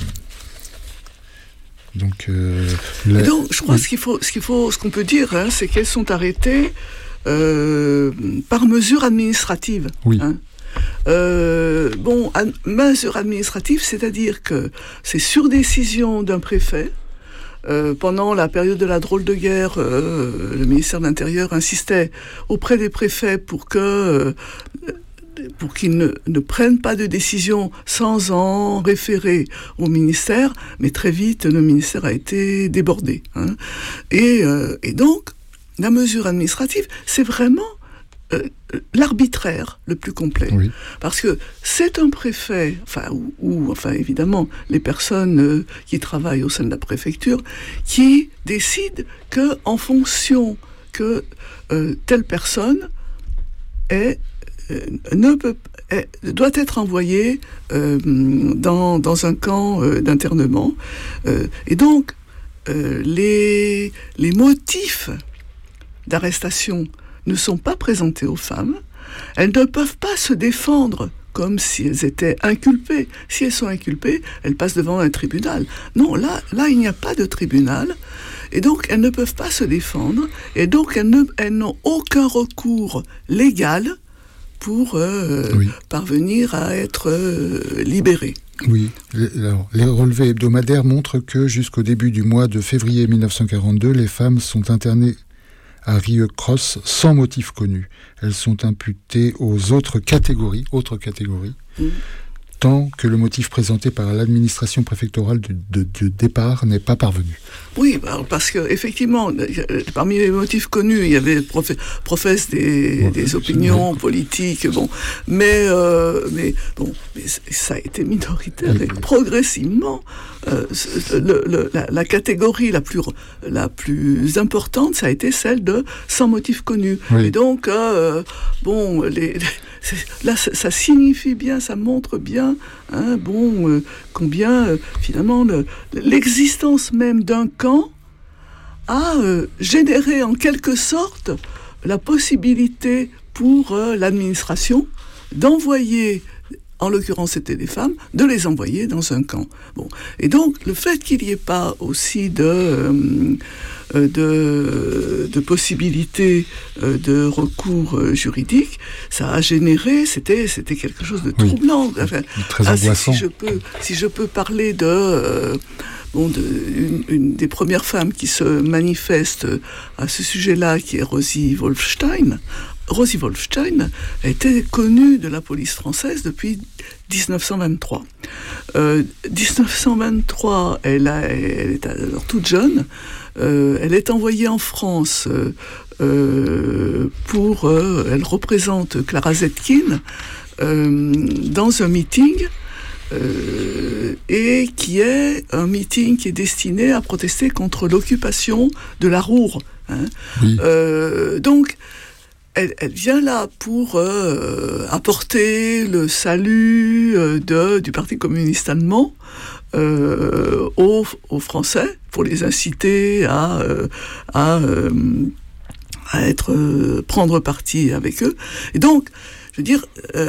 Donc, je crois ce qu'on peut dire, c'est qu'elles sont arrêtées par mesure administrative. Oui. Mesure administrative, c'est-à-dire que c'est sur décision d'un préfet. Pendant la période de la drôle de guerre, le ministère de l'Intérieur insistait auprès des préfets pour qu'ils ne prennent pas de décision sans en référer au ministère, mais très vite, le ministère a été débordé. Et donc, la mesure administrative, c'est vraiment l'arbitraire le plus complet. Oui. Parce que c'est un préfet, ou évidemment, les personnes qui travaillent au sein de la préfecture, qui décident qu'en fonction que telle personne doit être envoyée dans un camp d'internement. Et donc, les motifs d'arrestation ne sont pas présentés aux femmes. Elles ne peuvent pas se défendre comme si elles étaient inculpées. Si elles sont inculpées, elles passent devant un tribunal. Non, là, il n'y a pas de tribunal. Et donc, elles ne peuvent pas se défendre. Et donc, elles n'ont aucun recours légal pour parvenir à être libérées. Oui, alors, les relevés hebdomadaires montrent que jusqu'au début du mois de février 1942, les femmes sont internées à Rieux Cross sans motif connu. Elles sont imputées aux autres catégories, tant que le motif présenté par l'administration préfectorale de départ n'est pas parvenu. Oui, parce que effectivement, parmi les motifs connus, il y avait professe des opinions politiques, mais ça a été minoritaire. Et progressivement, la catégorie la plus importante, ça a été celle de sans motif connu. Oui. Et donc, là, ça signifie bien, ça montre bien, combien finalement l'existence même d'un camp a généré en quelque sorte la possibilité pour l'administration d'envoyer, en l'occurrence c'était des femmes, de les envoyer dans un camp. Et donc le fait qu'il n'y ait pas aussi de possibilités de recours juridique, ça a généré, c'était quelque chose de troublant. Enfin, très angoissant. Si je peux parler une des premières femmes qui se manifeste à ce sujet-là, qui est Rosie Wolfstein. Rosie Wolfstein a été connue de la police française depuis 1923. 1923, elle est alors toute jeune. Elle est envoyée en France elle représente Clara Zetkin dans un meeting et qui est un meeting qui est destiné à protester contre l'occupation de la Ruhr. Oui. Donc, elle vient là pour apporter le salut du Parti communiste allemand aux Français, pour les inciter à prendre parti avec eux. Et donc, je veux dire,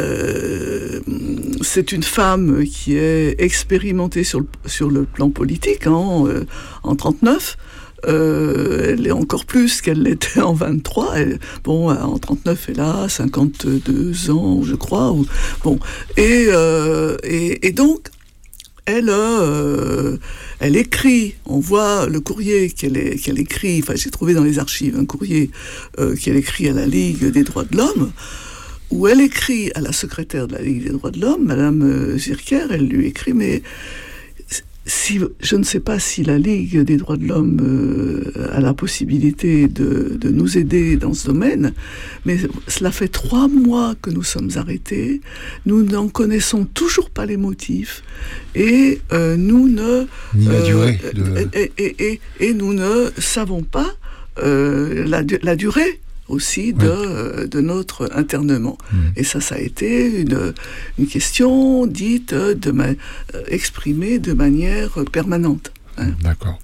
c'est une femme qui est expérimentée sur le plan politique en 1939. Elle est encore plus qu'elle l'était en 23. En 39, elle a 52 ans, je crois. Et donc, elle écrit, on voit le courrier qu'elle écrit, j'ai trouvé dans les archives un courrier qu'elle écrit à la Ligue des droits de l'homme, où elle écrit à la secrétaire de la Ligue des droits de l'homme, Madame Zirker, elle lui écrit, mais je ne sais pas si la Ligue des droits de l'homme a la possibilité de nous aider dans ce domaine, mais cela fait 3 mois que nous sommes arrêtés, nous n'en connaissons toujours pas les motifs, et nous ne... Ni la durée. Et nous ne savons pas la durée aussi de notre internement. Et ça a été une question dite, exprimée de manière permanente. D'accord.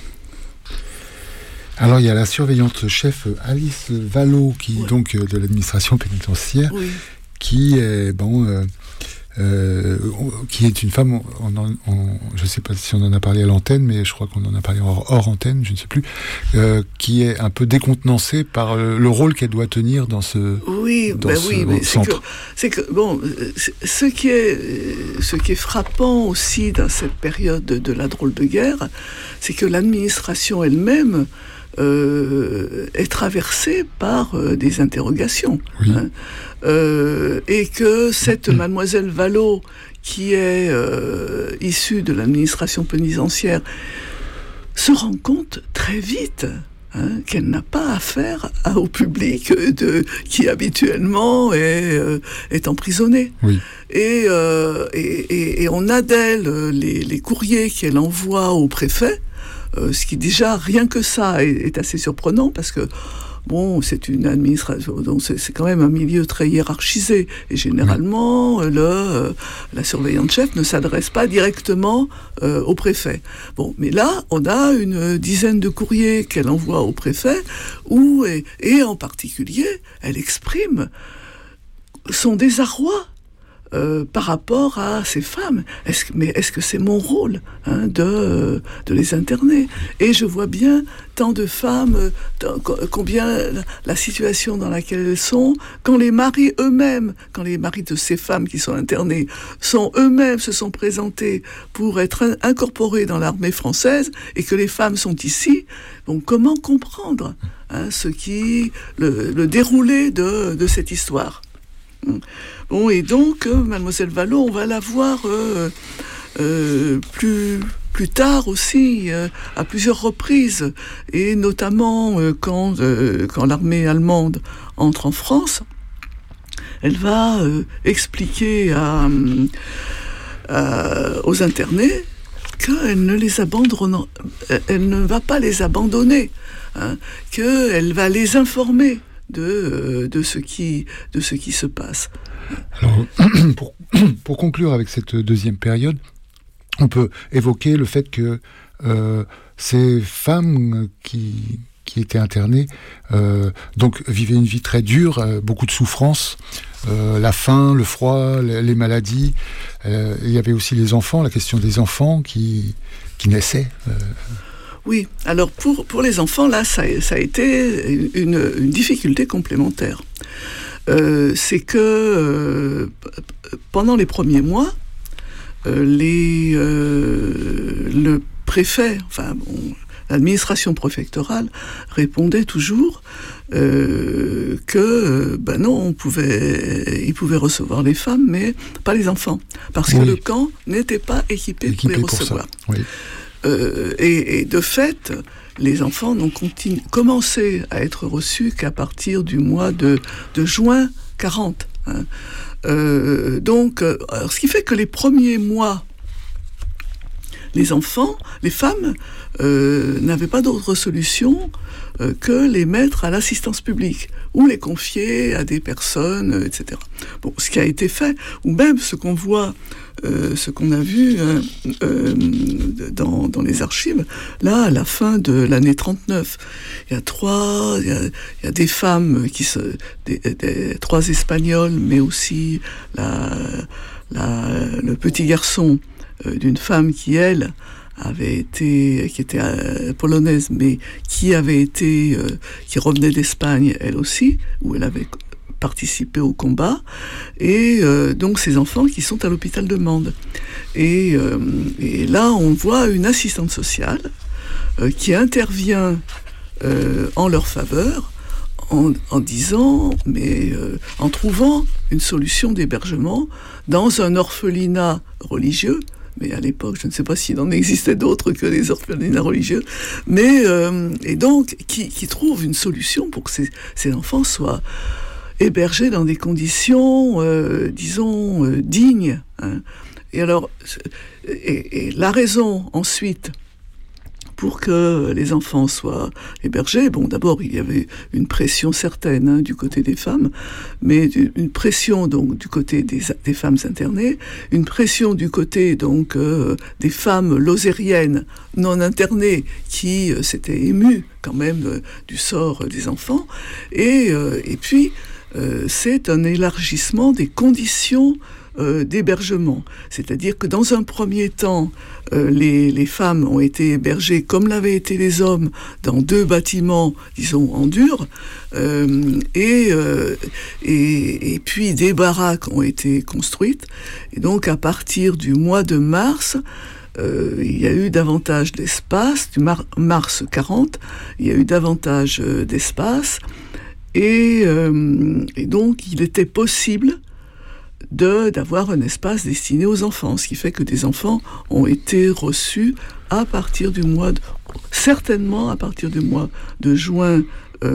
Alors, il y a la surveillante chef Alice Vallot, donc de l'administration pénitentiaire, qui est qui est une femme, je ne sais pas si on en a parlé à l'antenne, mais je crois qu'on en a parlé hors antenne, je ne sais plus, qui est un peu décontenancée par le rôle qu'elle doit tenir dans ce centre. Ce qui est frappant aussi dans cette période de la drôle de guerre, c'est que l'administration elle-même est traversée par des interrogations. Oui. Et que cette mademoiselle Vallot, qui est issue de l'administration pénitentiaire, se rend compte très vite qu'elle n'a pas affaire au public qui habituellement est emprisonné. Oui. Et on a d'elle les courriers qu'elle envoie au préfet, ce qui déjà, rien que ça, est assez surprenant, parce que bon, c'est une administration, donc c'est quand même un milieu très hiérarchisé. Et généralement, la surveillante chef ne s'adresse pas directement au préfet. Bon, mais là, on a une dizaine de courriers qu'elle envoie au préfet, et en particulier, elle exprime son désarroi par rapport à ces femmes. Est-ce que c'est mon rôle de les interner? Et je vois bien tant de femmes, combien la situation dans laquelle elles sont, quand les maris eux-mêmes, quand les maris de ces femmes qui sont internées se sont présentés pour être incorporés dans l'armée française, et que les femmes sont ici, donc comment comprendre le déroulé de cette histoire? Bon, et donc, Mademoiselle Vallot, on va la voir plus tard aussi, à plusieurs reprises, et notamment quand l'armée allemande entre en France, elle va expliquer aux internés qu'elle ne va pas les abandonner, qu'elle va les informer de ce qui se passe. Alors, pour conclure avec cette deuxième période, on peut évoquer le fait que ces femmes qui étaient internées donc vivaient une vie très dure, beaucoup de souffrances, la faim, le froid, les maladies. Il y avait aussi les enfants, la question des enfants qui naissaient. Oui, alors pour les enfants, là, ça a été une difficulté complémentaire. C'est que pendant les premiers mois, le préfet, l'administration préfectorale répondait toujours que non, ils pouvaient recevoir les femmes, mais pas les enfants, parce que le camp n'était pas équipé pour les recevoir. Oui. Et de fait, les enfants n'ont commencé à être reçus qu'à partir du mois de juin 40. Donc, ce qui fait que les premiers mois, les femmes n'avaient pas d'autre solution que les mettre à l'assistance publique ou les confier à des personnes, etc. Bon, ce qui a été fait, ou même ce qu'on voit, ce qu'on a vu dans les archives, là, à la fin de l'année 39, il y a des femmes trois Espagnols, mais aussi le petit garçon d'une femme qui était polonaise, mais qui revenait d'Espagne, elle aussi, où elle avait participé au combat, et donc ces enfants qui sont à l'hôpital de Mende. Et là, on voit une assistante sociale qui intervient en leur faveur, en disant, en trouvant une solution d'hébergement dans un orphelinat religieux. Mais à l'époque, je ne sais pas s'il en existait d'autres que les orphelinats religieux, et donc qui trouve une solution pour que ces enfants soient hébergés dans des conditions, disons, dignes. Et alors, et la raison ensuite pour que les enfants soient hébergés, bon, d'abord, il y avait une pression certaine du côté des femmes, mais une pression donc du côté des femmes internées, une pression du côté donc des femmes lozériennes non internées qui s'étaient émues quand même du sort des enfants, et puis c'est un élargissement des conditions d'hébergement. C'est-à-dire que dans un premier temps, les femmes ont été hébergées, comme l'avaient été les hommes, dans 2 bâtiments, disons, en dur, et puis des baraques ont été construites. Et donc, à partir du mois de mars, il y a eu davantage d'espace, du mars 40, il y a eu davantage d'espace, et donc il était possible d'avoir un espace destiné aux enfants, ce qui fait que des enfants ont été reçus certainement à partir du mois de juin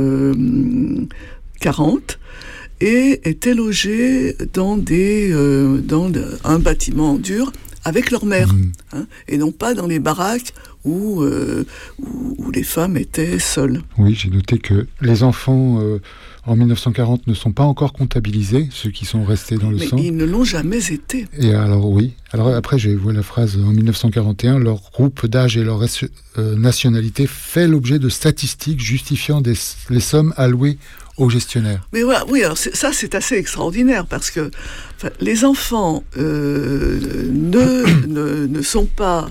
40, et étaient logés dans un bâtiment dur avec leur mère, et non pas dans les baraques où les femmes étaient seules. Oui, j'ai noté que les enfants en 1940 ne sont pas encore comptabilisés, ceux qui sont restés dans le sang. Mais ils ne l'ont jamais été. Et alors oui, alors après j'ai vu la phrase en 1941, leur groupe d'âge et leur nationalité fait l'objet de statistiques justifiant les sommes allouées aux gestionnaires. Mais voilà, oui, alors ça c'est assez extraordinaire parce que les enfants ne sont pas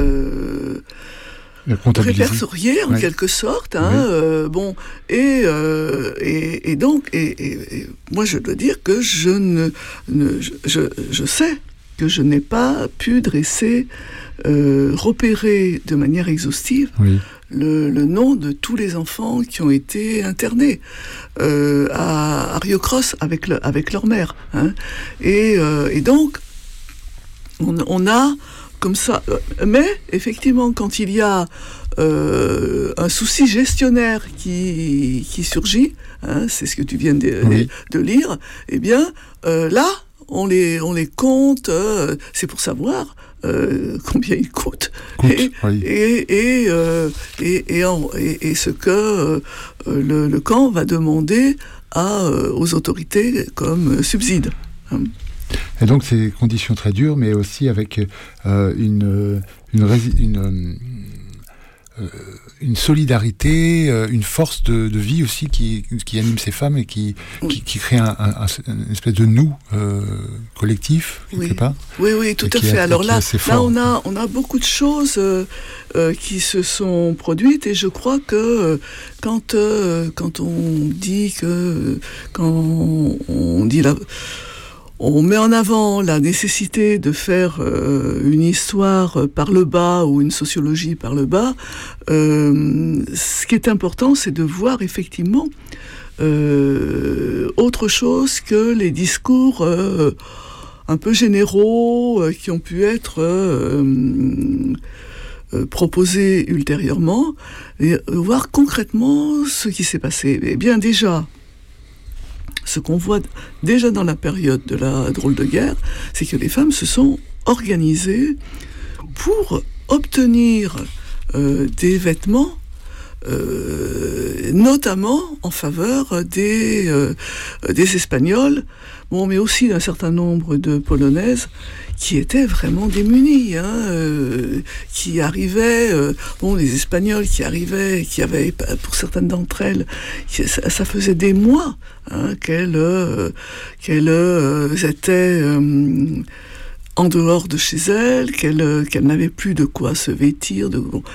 répertoriés en quelque sorte, hein, bon, et donc moi je dois dire que je sais que je n'ai pas pu repérer de manière exhaustive le nom de tous les enfants qui ont été internés à Rio Cross avec leur mère, hein. Et donc on a comme ça, mais effectivement quand il y a un souci gestionnaire qui surgit, hein, c'est ce que tu viens de lire, eh bien là on les compte, c'est pour savoir combien ils coûtent et ce que le camp va demander aux autorités comme subside. Et donc c'est des conditions très dures, mais aussi avec une solidarité, une force de vie aussi qui anime ces femmes et qui crée une espèce de nous collectif, quelque part. Oui, tout à fait. Alors là, on a beaucoup de choses qui se sont produites et je crois que quand on dit on met en avant la nécessité de faire une histoire par le bas ou une sociologie par le bas. Ce qui est important, c'est de voir effectivement autre chose que les discours un peu généraux qui ont pu être proposés ultérieurement, et voir concrètement ce qui s'est passé. Eh bien déjà, ce qu'on voit déjà dans la période de la drôle de guerre, c'est que les femmes se sont organisées pour obtenir des vêtements, notamment en faveur des Espagnols, bon, mais aussi d'un certain nombre de Polonaises qui étaient vraiment démunies, qui arrivaient, les Espagnols qui arrivaient, qui avaient, pour certaines d'entre elles, ça faisait des mois qu'elles étaient en dehors de chez elles, qu'elles n'avaient plus de quoi se vêtir,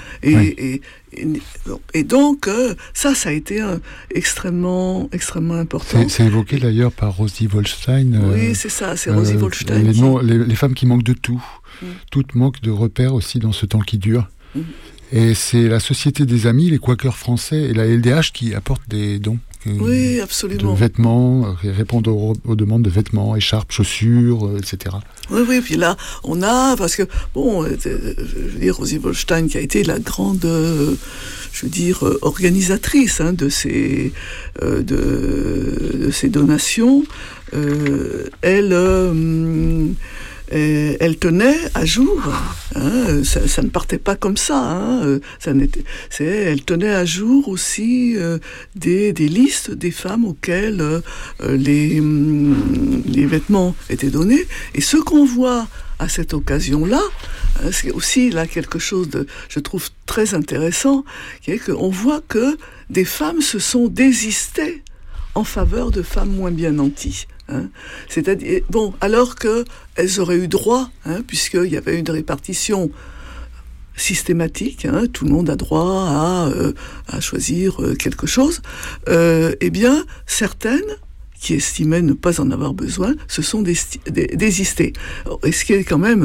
et donc ça a été extrêmement important. C'est évoqué d'ailleurs par Rosie Wolstein. Oui, c'est ça, c'est Rosie Wolstein. Les femmes qui manquent de tout. Toutes manquent de repères aussi dans ce temps qui dure. Et c'est la Société des Amis, les Quakers français et la LDH qui apportent des dons. Oui, absolument. De vêtements, répondent aux demandes de vêtements, écharpes, chaussures, etc. Oui, puis là, on a, parce que, je veux dire, Rosie Wolstein, qui a été la grande, organisatrice de ces donations, elle tenait à jour, ça ne partait pas comme ça, elle tenait à jour aussi des listes des femmes auxquelles les vêtements étaient donnés. Et ce qu'on voit à cette occasion-là, c'est aussi là quelque chose de, je trouve, très intéressant, qui est qu'on voit que des femmes se sont désistées en faveur de femmes moins bien nanties. C'est-à-dire, alors qu'elles auraient eu droit, puisqu'il y avait une répartition systématique, tout le monde a droit à choisir quelque chose, eh bien, certaines qui estimaient ne pas en avoir besoin, se sont désistées. Et ce qui est quand même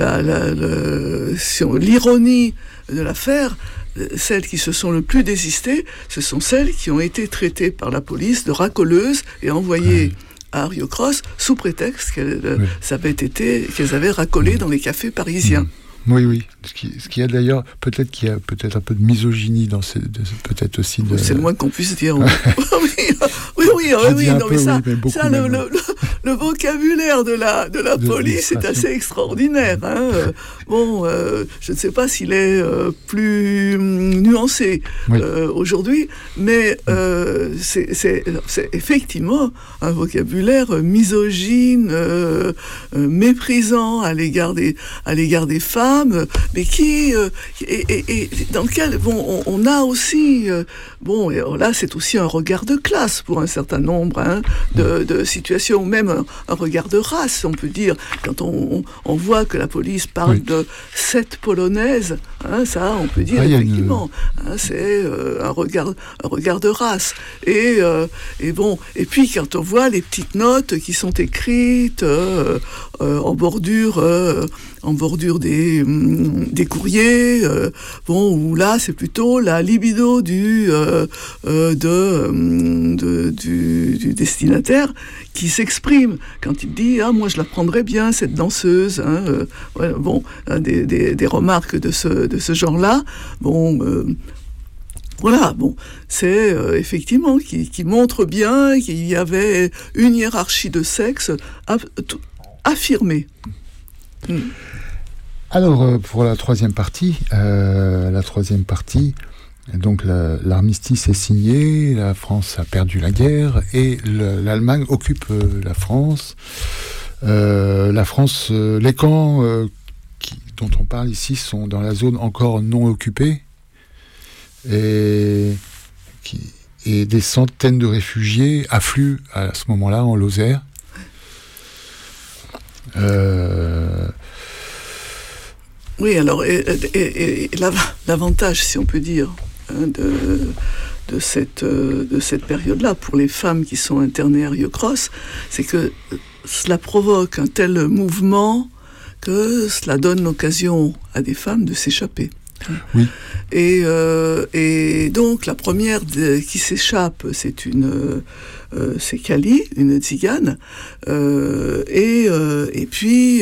l'ironie de l'affaire, celles qui se sont le plus désistées, ce sont celles qui ont été traitées par la police de racoleuses et envoyées à Rio Cross sous prétexte qu'elles avaient racolé dans les cafés parisiens. Oui. Ce qui a d'ailleurs, peut-être qu'il y a un peu de misogynie dans peut-être aussi. C'est le moins qu'on puisse dire. Oui. le vocabulaire de la police est assez extraordinaire. Hein. Je ne sais pas s'il est plus nuancé aujourd'hui, mais c'est effectivement un vocabulaire misogyne, méprisant à l'égard des femmes, mais qui et dans lequel on a aussi et là c'est aussi un regard de classe pour un certain nombre de situations, même un regard de race, on peut dire, quand on voit que la police parle de 7 polonaises, ça on peut dire effectivement, c'est un regard de race, et puis quand on voit les petites notes qui sont écrites en bordure des courriers, où là c'est plutôt la libido du destinataire qui s'exprime quand il dit moi je la prendrais bien cette danseuse, des remarques de ce genre-là, c'est effectivement qui montre bien qu'il y avait une hiérarchie de sexe affirmée. Alors, pour la troisième partie, donc l'armistice est signé, la France a perdu la guerre et l'Allemagne occupe la France. Les camps dont on parle ici sont dans la zone encore non occupée et des centaines de réfugiés affluent à ce moment-là en Lozère. Oui, alors et l'avantage, si on peut dire, de cette période-là pour les femmes qui sont internées à Rio Cross, c'est que cela provoque un tel mouvement que cela donne l'occasion à des femmes de s'échapper. Oui. Et donc la première qui s'échappe, c'est Kali, une tzigane, et puis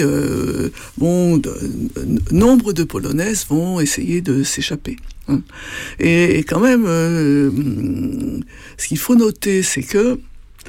nombre de Polonaises vont essayer de s'échapper. Et quand même, ce qu'il faut noter, c'est que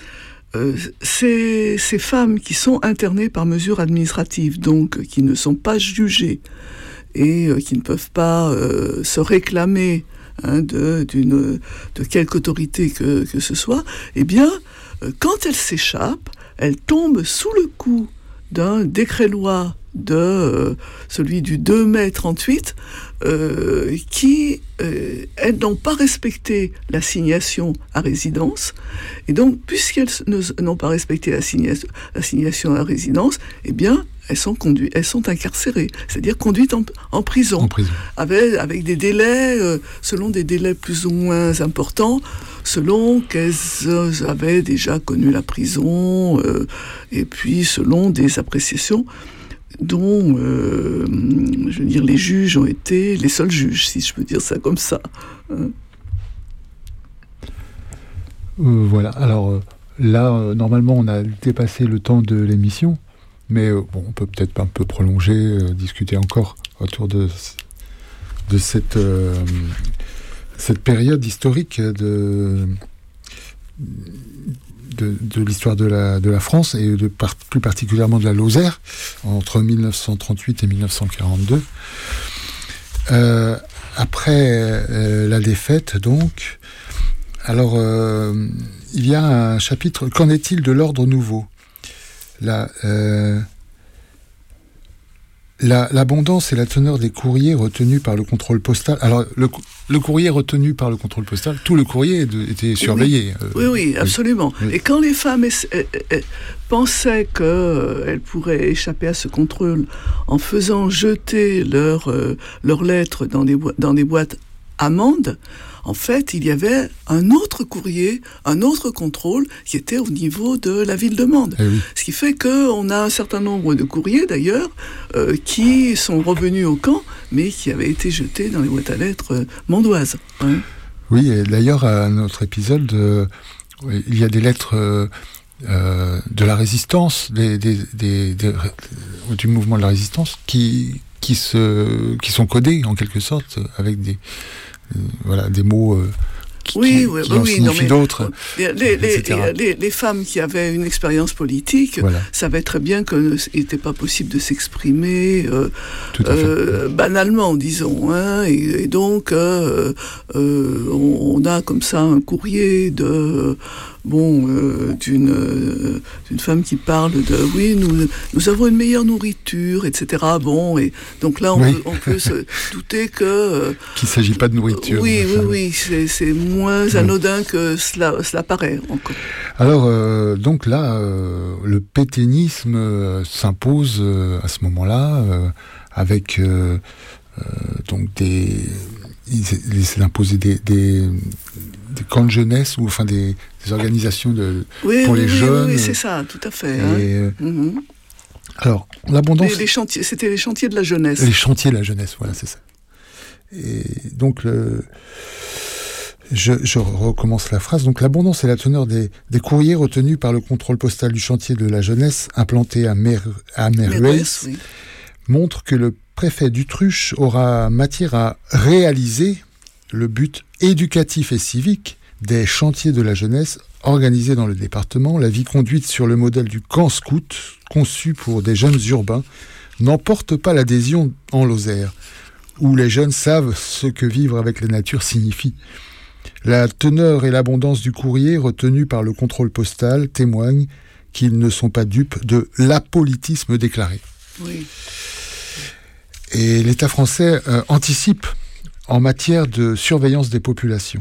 ces femmes qui sont internées par mesure administrative, donc qui ne sont pas jugées et qui ne peuvent pas se réclamer de quelque autorité que ce soit, eh bien, quand elles s'échappent, elles tombent sous le coup d'un décret-loi celui du 2 mai 38, qui elles n'ont pas respecté l'assignation à résidence, et donc puisqu'elles n'ont pas respecté l'assignation à résidence, eh bien elles sont incarcérées, c'est-à-dire conduites en prison. Avec des délais, selon des délais plus ou moins importants, selon qu'elles avaient déjà connu la prison, et puis selon des appréciations dont, je veux dire, les juges ont été les seuls juges, si je peux dire ça comme ça. Voilà, alors là, normalement, on a dépassé le temps de l'émission, mais on peut peut-être un peu prolonger, discuter encore autour de cette période historique de l'histoire de la France et plus particulièrement de la Lozère entre 1938 et 1942. Après la défaite, donc, alors il y a un chapitre. Qu'en est-il de l'ordre nouveau ? L'abondance et la teneur des courriers retenus par le contrôle postal. Alors, le courrier retenu par le contrôle postal, tout le courrier était surveillé. Oui, absolument. Oui. Et quand les femmes pensaient qu'elles pourraient échapper à ce contrôle en faisant jeter leurs lettres dans des boîtes amendes, en fait, il y avait un autre courrier, un autre contrôle qui était au niveau de la ville de Mende. Oui. Ce qui fait qu'on a un certain nombre de courriers, d'ailleurs, qui sont revenus au camp, mais qui avaient été jetés dans les boîtes à lettres mendoises. Hein. Oui, et d'ailleurs, à notre épisode, il y a des lettres de la résistance, du mouvement de la résistance, qui sont codées, en quelque sorte, avec des mots qui en signifient d'autres. Les femmes qui avaient une expérience politique savaient très bien qu'il n'était pas possible de s'exprimer banalement, disons. Hein, et donc, on a comme ça un courrier d'une femme qui parle de nous avons une meilleure nourriture, etc. Bon, et donc là on peut se douter que qu'il ne s'agit pas de nourriture. Oui, c'est moins anodin que cela paraît encore. Alors donc là, le pétainisme s'impose à ce moment-là avec donc il essaie d'imposer des camps de jeunesse ou enfin des organisations pour les jeunes. Oui, c'est ça, tout à fait. Alors, l'abondance... C'était les chantiers de la jeunesse. Les chantiers de la jeunesse, voilà, c'est ça. Et donc, je recommence la phrase. Donc, l'abondance et la teneur des courriers retenus par le contrôle postal du chantier de la jeunesse implanté à Meruez montrent que le préfet d'Utruche aura matière à réaliser le but éducatif et civique des chantiers de la jeunesse organisés dans le département. La vie conduite sur le modèle du camp scout, conçu pour des jeunes urbains, n'emporte pas l'adhésion en Lozère, où les jeunes savent ce que vivre avec la nature signifie. La teneur et l'abondance du courrier retenu par le contrôle postal témoignent qu'ils ne sont pas dupes de l'apolitisme déclaré. Oui. Et l'État français anticipe en matière de surveillance des populations.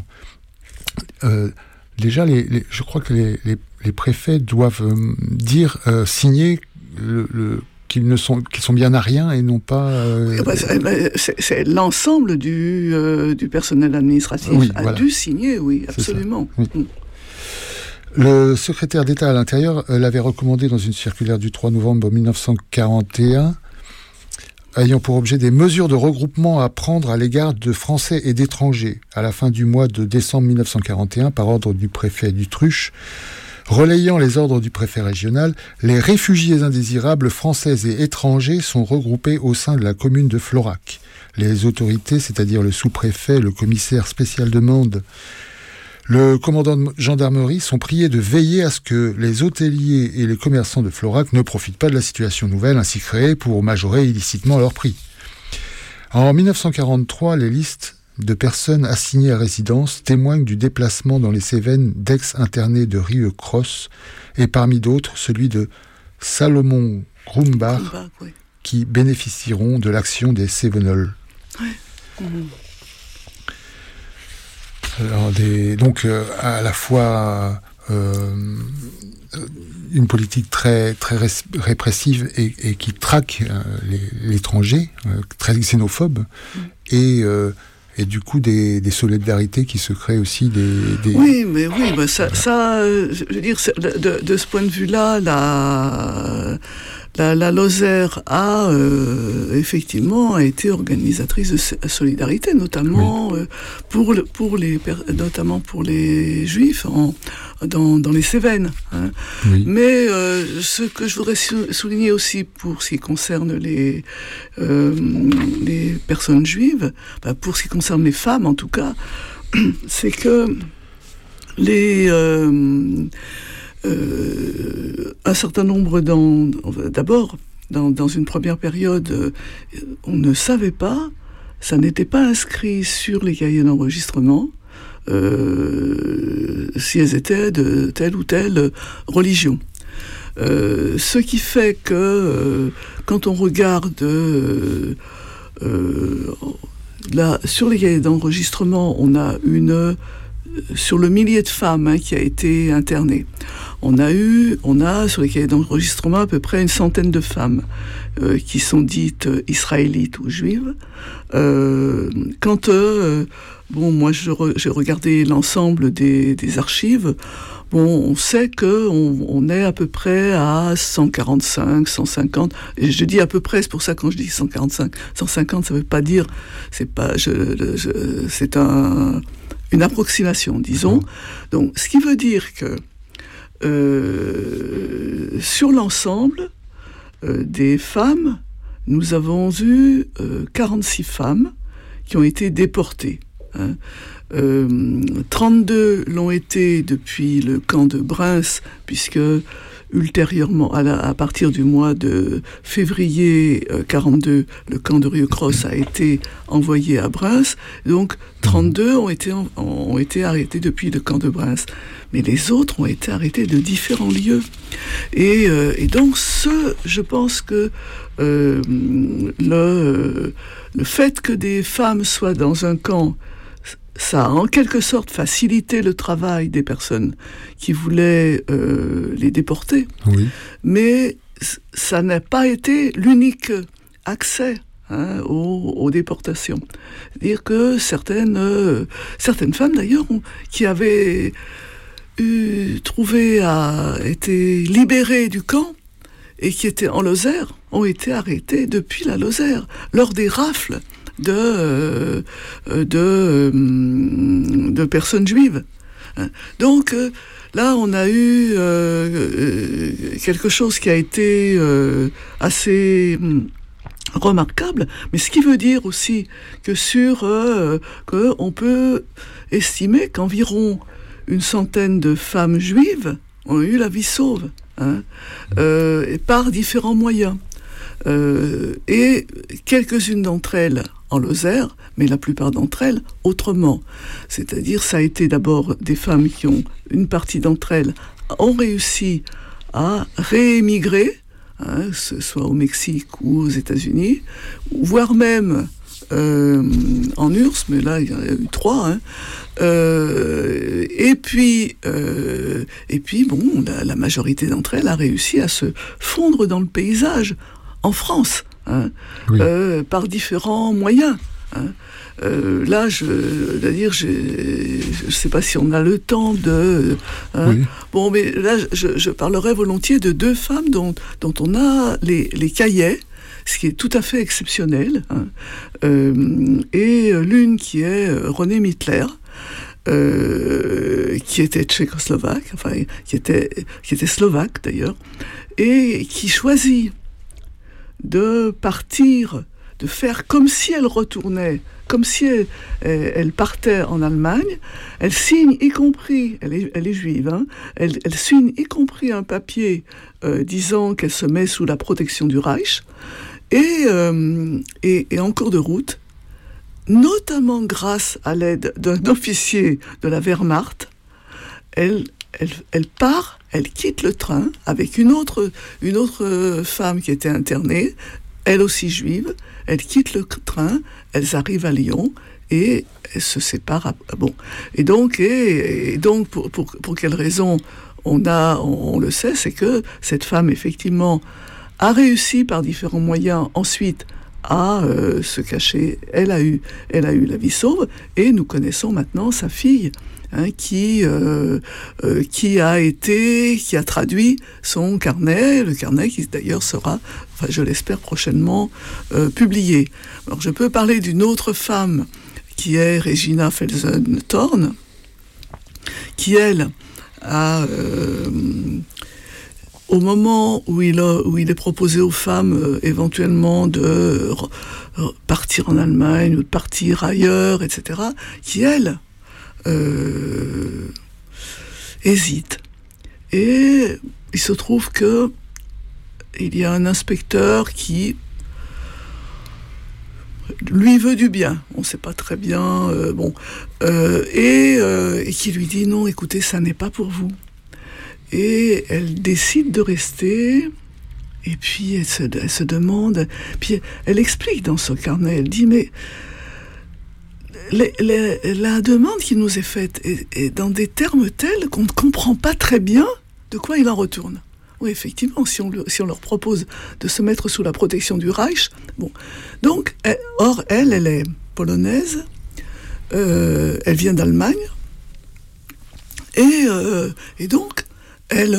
Déjà, je crois que les préfets doivent signer qu'ils sont bien à rien et non pas... C'est l'ensemble du personnel administratif dû signer, oui, absolument. Oui. Le secrétaire d'État à l'Intérieur l'avait recommandé dans une circulaire du 3 novembre 1941, ayant pour objet des mesures de regroupement à prendre à l'égard de Français et d'étrangers à la fin du mois de décembre 1941 par ordre du préfet d'Utruche. Relayant les ordres du préfet régional, les réfugiés indésirables français et étrangers sont regroupés au sein de la commune de Florac. Les autorités, c'est-à-dire le sous-préfet, le commissaire spécial de Mende, le commandant de gendarmerie sont priés de veiller à ce que les hôteliers et les commerçants de Florac ne profitent pas de la situation nouvelle ainsi créée pour majorer illicitement leur prix. En 1943, les listes de personnes assignées à résidence témoignent du déplacement dans les Cévennes d'ex-internés de Rieux-Cross et parmi d'autres celui de Salomon Grumbach qui bénéficieront de l'action des Cévenols. Alors donc à la fois une politique très très répressive et qui traque l'étranger, très xénophobe, et du coup des solidarités qui se créent aussi des... Oui, ça je veux dire, de ce point de vue-là, la Lozère a effectivement été organisatrice de solidarité, notamment notamment pour les Juifs dans les Cévennes. Hein. Oui. Mais ce que je voudrais souligner aussi pour ce qui concerne les personnes juives, pour ce qui concerne les femmes en tout cas, c'est que un certain nombre d'abord, dans une première période, on ne savait pas, ça n'était pas inscrit sur les cahiers d'enregistrement, si elles étaient de telle ou telle religion. Ce qui fait que quand on regarde là, sur les cahiers d'enregistrement, on a sur le millier de femmes qui a été interné. On a sur les cahiers d'enregistrement à peu près une centaine de femmes qui sont dites israélites ou juives. Moi j'ai regardé l'ensemble des archives. On sait qu'on est à peu près à 145, 150. Et je dis à peu près, c'est pour ça quand je dis 145, 150, ça veut pas dire, c'est une approximation, disons. Donc, ce qui veut dire que sur l'ensemble des femmes, nous avons eu 46 femmes qui ont été déportées. Hein. 32 l'ont été depuis le camp de Bryns, puisque ultérieurement, à partir du mois de février 42, le camp de Rieucros a été envoyé à Bryns. Donc 32 ont été arrêtés depuis le camp de Bryns. Mais les autres ont été arrêtés de différents lieux. Et donc je pense que le fait que des femmes soient dans un camp, ça a en quelque sorte facilité le travail des personnes qui voulaient les déporter. Oui. Mais ça n'a pas été l'unique accès aux déportations. C'est-à-dire que certaines femmes d'ailleurs qui avaient été libérées du camp et qui étaient en Lozère ont été arrêtées depuis la Lozère lors des rafles de personnes juives. Donc là, on a eu quelque chose qui a été assez remarquable, mais ce qui veut dire aussi que on peut estimer qu'environ une centaine de femmes juives ont eu la vie sauve, par différents moyens. Et quelques-unes d'entre elles en Lozère, mais la plupart d'entre elles autrement. C'est-à-dire, ça a été d'abord des femmes une partie d'entre elles ont réussi à réémigrer, ce soit au Mexique ou aux États-Unis, voire même en URSS, mais là il y en a eu 3. Et puis bon, la majorité d'entre elles a réussi à se fondre dans le paysage en France, oui. Par différents moyens. Là, je sais pas si on a le temps de... Oui. Bon, mais là, je parlerai volontiers de 2 femmes dont on a les cahiers, ce qui est tout à fait exceptionnel. Et l'une qui est Renée Mittler, qui était tchécoslovaque, enfin, qui était slovaque d'ailleurs, et qui choisit de partir, de faire comme si elle retournait, comme si elle partait en Allemagne. Elle signe y compris, elle est juive, elle signe y compris un papier disant qu'elle se met sous la protection du Reich, et en cours de route, notamment grâce à l'aide d'un officier de la Wehrmacht, elle part, elle quitte le train avec une autre femme qui était internée, elle aussi juive. Elle quitte le train, elles arrivent à Lyon et elles se séparent. Bon, et donc pour quelle raison on le sait, c'est que cette femme effectivement a réussi par différents moyens ensuite à se cacher. Elle a eu la vie sauve, et nous connaissons maintenant sa fille, qui a traduit son carnet, le carnet qui d'ailleurs sera, enfin, je l'espère, prochainement publié. Alors je peux parler d'une autre femme qui est Regina Felsen-Thorn, qui elle a au moment où il est proposé aux femmes éventuellement de partir en Allemagne ou de partir ailleurs, etc., qui elle hésite. Et il se trouve que il y a un inspecteur qui lui veut du bien, on ne sait pas très bien, et qui lui dit non, écoutez, ça n'est pas pour vous. Et elle décide de rester, et puis elle se demande, puis elle explique dans ce carnet, elle dit mais la demande qui nous est faite est dans des termes tels qu'on ne comprend pas très bien de quoi il en retourne. Oui, effectivement, si on leur propose de se mettre sous la protection du Reich, bon. Donc, elle est polonaise, elle vient d'Allemagne, et donc, elle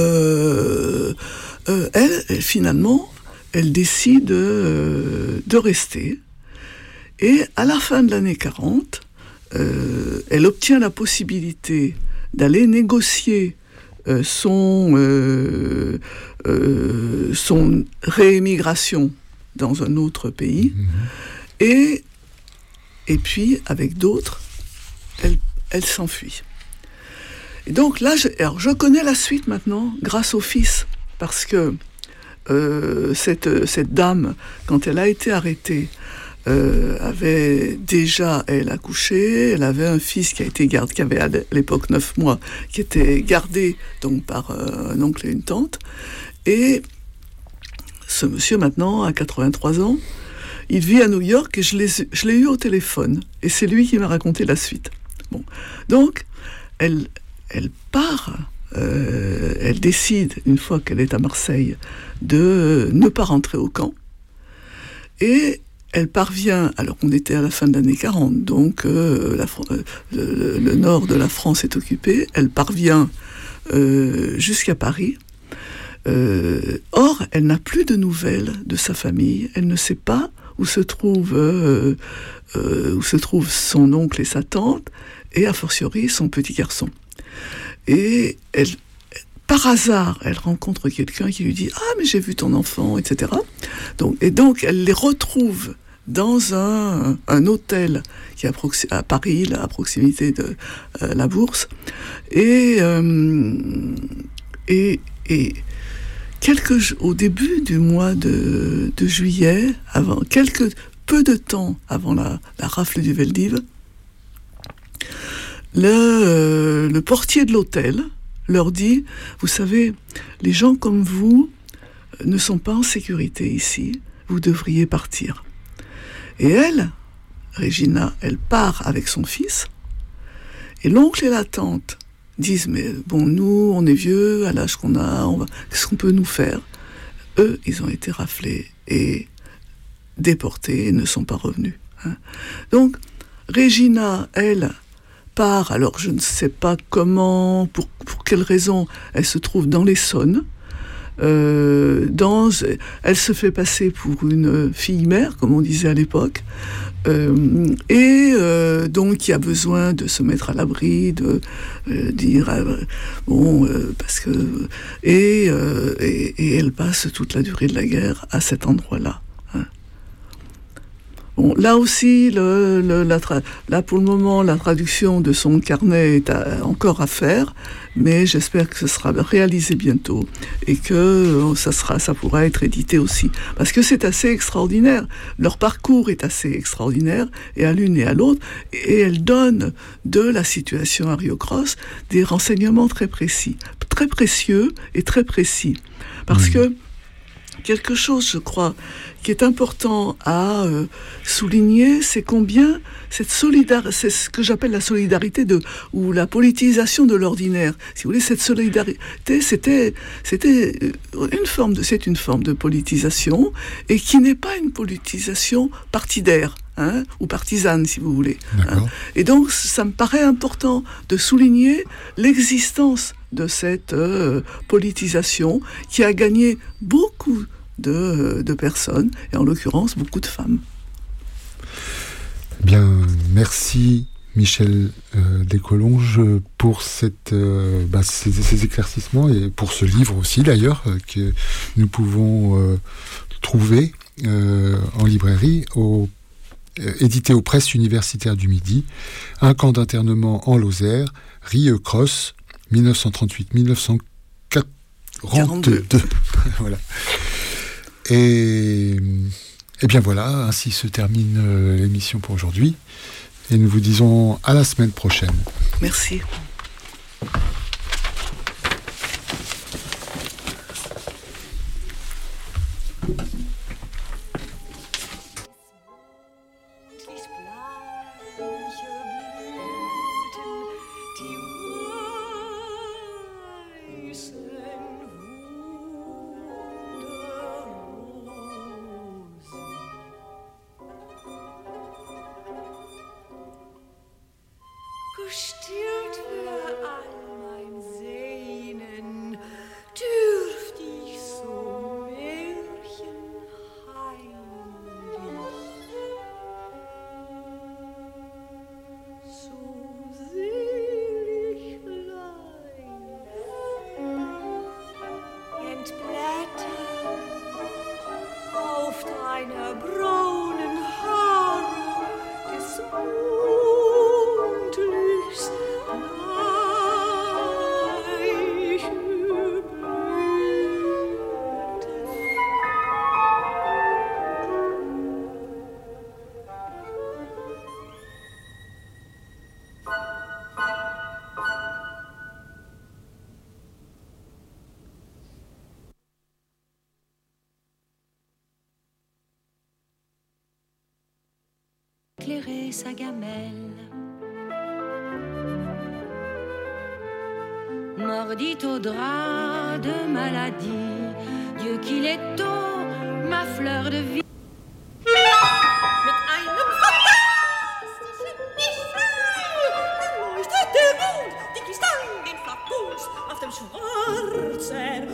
finalement, elle décide de rester. Et à la fin de l'année 40, elle obtient la possibilité d'aller négocier son réémigration dans un autre pays, et puis avec d'autres, elle s'enfuit. Et donc là, je connais la suite maintenant grâce au fils, parce que cette dame, quand elle a été arrêtée, avait déjà, elle, accouché, elle avait un fils qui avait à l'époque 9 mois, qui était gardé donc par un oncle et une tante, et ce monsieur maintenant a 83 ans, il vit à New York et je l'ai eu au téléphone, et c'est lui qui m'a raconté la suite. Bon. Donc, elle part, elle décide, une fois qu'elle est à Marseille, de ne pas rentrer au camp, et elle parvient, alors qu'on était à la fin de l'année 40, donc le nord de la France est occupé, elle parvient jusqu'à Paris. Or, elle n'a plus de nouvelles de sa famille, elle ne sait pas où se trouve son oncle et sa tante, et a fortiori son petit garçon. Et par hasard, elle rencontre quelqu'un qui lui dit « Ah, mais j'ai vu ton enfant, etc. » Donc, elle les retrouve dans un hôtel qui est à Paris, là, à proximité de la Bourse. Et au début du mois de juillet, peu de temps avant la rafle du Veldiv, le portier de l'hôtel leur dit « Vous savez, les gens comme vous ne sont pas en sécurité ici, vous devriez partir. » Et elle, Regina, elle part avec son fils, et l'oncle et la tante disent « Mais bon, nous, on est vieux, à l'âge qu'on a, qu'est-ce qu'on peut nous faire ?» Eux, ils ont été raflés et déportés et ne sont pas revenus. Hein. Donc, Regina, elle, part, alors je ne sais pas comment, pour quelle raison, elle se trouve dans l'Essonne. Elle se fait passer pour une fille-mère, comme on disait à l'époque, donc qui a besoin de se mettre à l'abri, de dire parce que et elle passe toute la durée de la guerre à cet endroit-là. Hein. Bon, là aussi, là pour le moment, la traduction de son carnet est encore à faire, mais j'espère que ce sera réalisé bientôt et que ça pourra être édité aussi. Parce que c'est assez extraordinaire. Leur parcours est assez extraordinaire, et à l'une et à l'autre, et elles donnent de la situation à Rio Cross des renseignements très précis, très précieux et très précis. Parce que quelque chose, je crois, qui est important à souligner, c'est combien c'est ce que j'appelle la solidarité ou la politisation de l'ordinaire. Si vous voulez, cette solidarité, c'est une forme de politisation, et qui n'est pas une politisation partidaire. Hein, ou partisane, si vous voulez. Hein. Et donc, ça me paraît important de souligner l'existence de cette politisation qui a gagné beaucoup de personnes, et en l'occurrence beaucoup de femmes. Bien, merci Michel Descolonges pour ces éclaircissements, et pour ce livre aussi d'ailleurs que nous pouvons trouver en librairie, édité aux Presses universitaires du Midi, Un camp d'internement en Lozère, Rio Cross, 1938-1942. Voilà. Et bien voilà, ainsi se termine l'émission pour aujourd'hui. Et nous vous disons à la semaine prochaine. Merci. Gestillt für all mein Sehnen, dürft ich so märchenheimlich, so selig live, entblättern auf deiner braunen Haare des Mondlichts éclairer sa gamelle. Mordit au drap de maladie, Dieu qu'il est tôt, ma fleur de vie. Mit einem fantastischen Geschrei leuchtet der Mond, die Kristall in Flakons auf dem schwarzen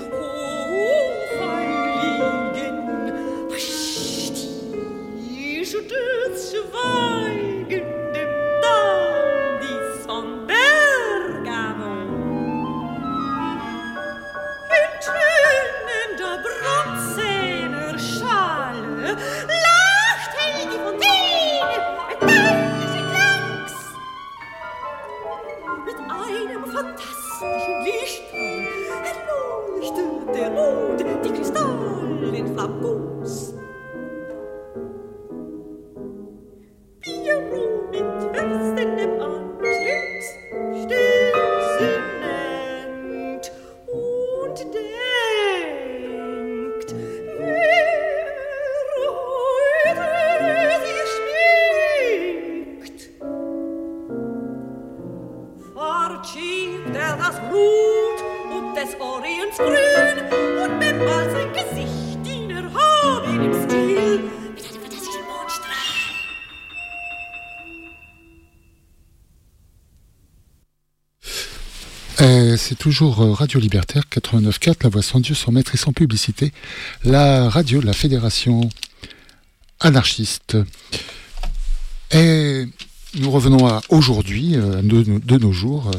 Hochhain liegen. Die stürzt schweigend im Dandys von Bergamo. In tönender bronzener Schale lacht hell die Fontäne mit männlichen Glanz. Mit einem fantastischen Lichtstrahl erleuchtet der Mond die Kristalle in Flakons. Piero mit wechselndem Antlitz steht sinnend und denkt, wer heute sie schmückt. Fortschiebt das Blut und des Orients grün und bemalt sein Gesicht in erhabenem Stil mit einem fantastischen Mondstrahl. C'est toujours Radio Libertaire 89.4, la voix sans Dieu, sans maître et sans publicité, la radio de la Fédération anarchiste. Et nous revenons à aujourd'hui, de nos jours,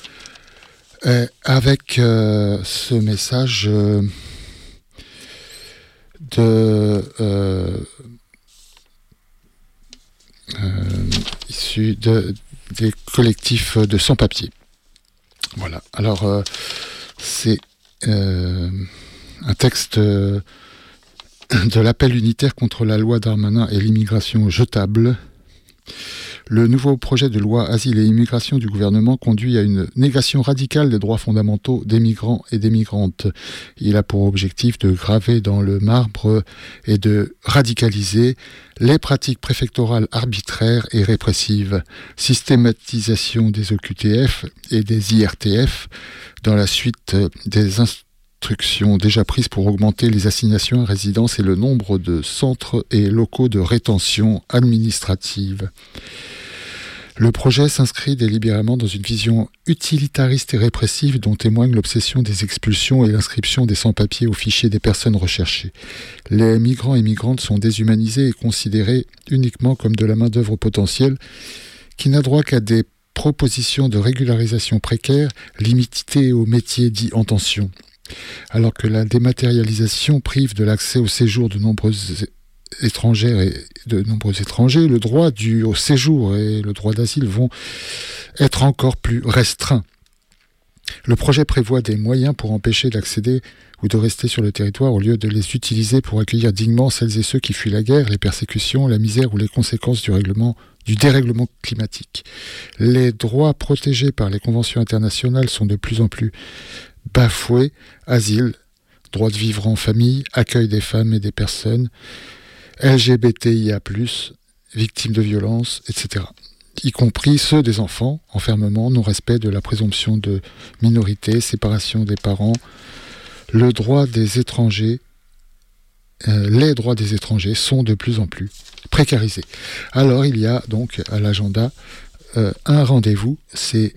avec ce message issu des collectifs de sans-papiers. Voilà, alors c'est un texte de l'appel unitaire contre la loi Darmanin et l'immigration jetable. Le nouveau projet de loi Asile et immigration du gouvernement conduit à une négation radicale des droits fondamentaux des migrants et des migrantes. Il a pour objectif de graver dans le marbre et de radicaliser les pratiques préfectorales arbitraires et répressives, systématisation des OQTF et des IRTF dans la suite des instructions déjà prises pour augmenter les assignations à résidence et le nombre de centres et locaux de rétention administrative. Le projet s'inscrit délibérément dans une vision utilitariste et répressive dont témoigne l'obsession des expulsions et l'inscription des sans-papiers au fichier des personnes recherchées. Les migrants et migrantes sont déshumanisés et considérés uniquement comme de la main-d'œuvre potentielle qui n'a droit qu'à des propositions de régularisation précaire limitées aux métiers dits en tension. Alors que la dématérialisation prive de l'accès au séjour de nombreuses étrangères et de nombreux étrangers, le droit au séjour et le droit d'asile vont être encore plus restreints. Le projet prévoit des moyens pour empêcher d'accéder ou de rester sur le territoire au lieu de les utiliser pour accueillir dignement celles et ceux qui fuient la guerre, les persécutions, la misère ou les conséquences du dérèglement climatique. Les droits protégés par les conventions internationales sont de plus en plus bafoués. Asile, droit de vivre en famille, accueil des femmes et des personnes LGBTIA+, victimes de violences, etc. Y compris ceux des enfants, enfermement, non-respect de la présomption de minorité, séparation des parents, les droits des étrangers sont de plus en plus précarisés. Alors il y a donc à l'agenda un rendez-vous, c'est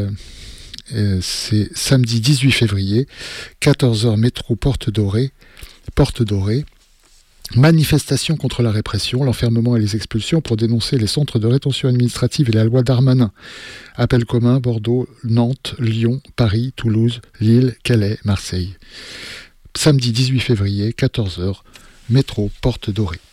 samedi 18 février, 14h métro Porte Dorée, manifestation contre la répression, l'enfermement et les expulsions pour dénoncer les centres de rétention administrative et la loi Darmanin. Appel commun Bordeaux, Nantes, Lyon, Paris, Toulouse, Lille, Calais, Marseille. Samedi 18 février, 14h, métro Porte Dorée.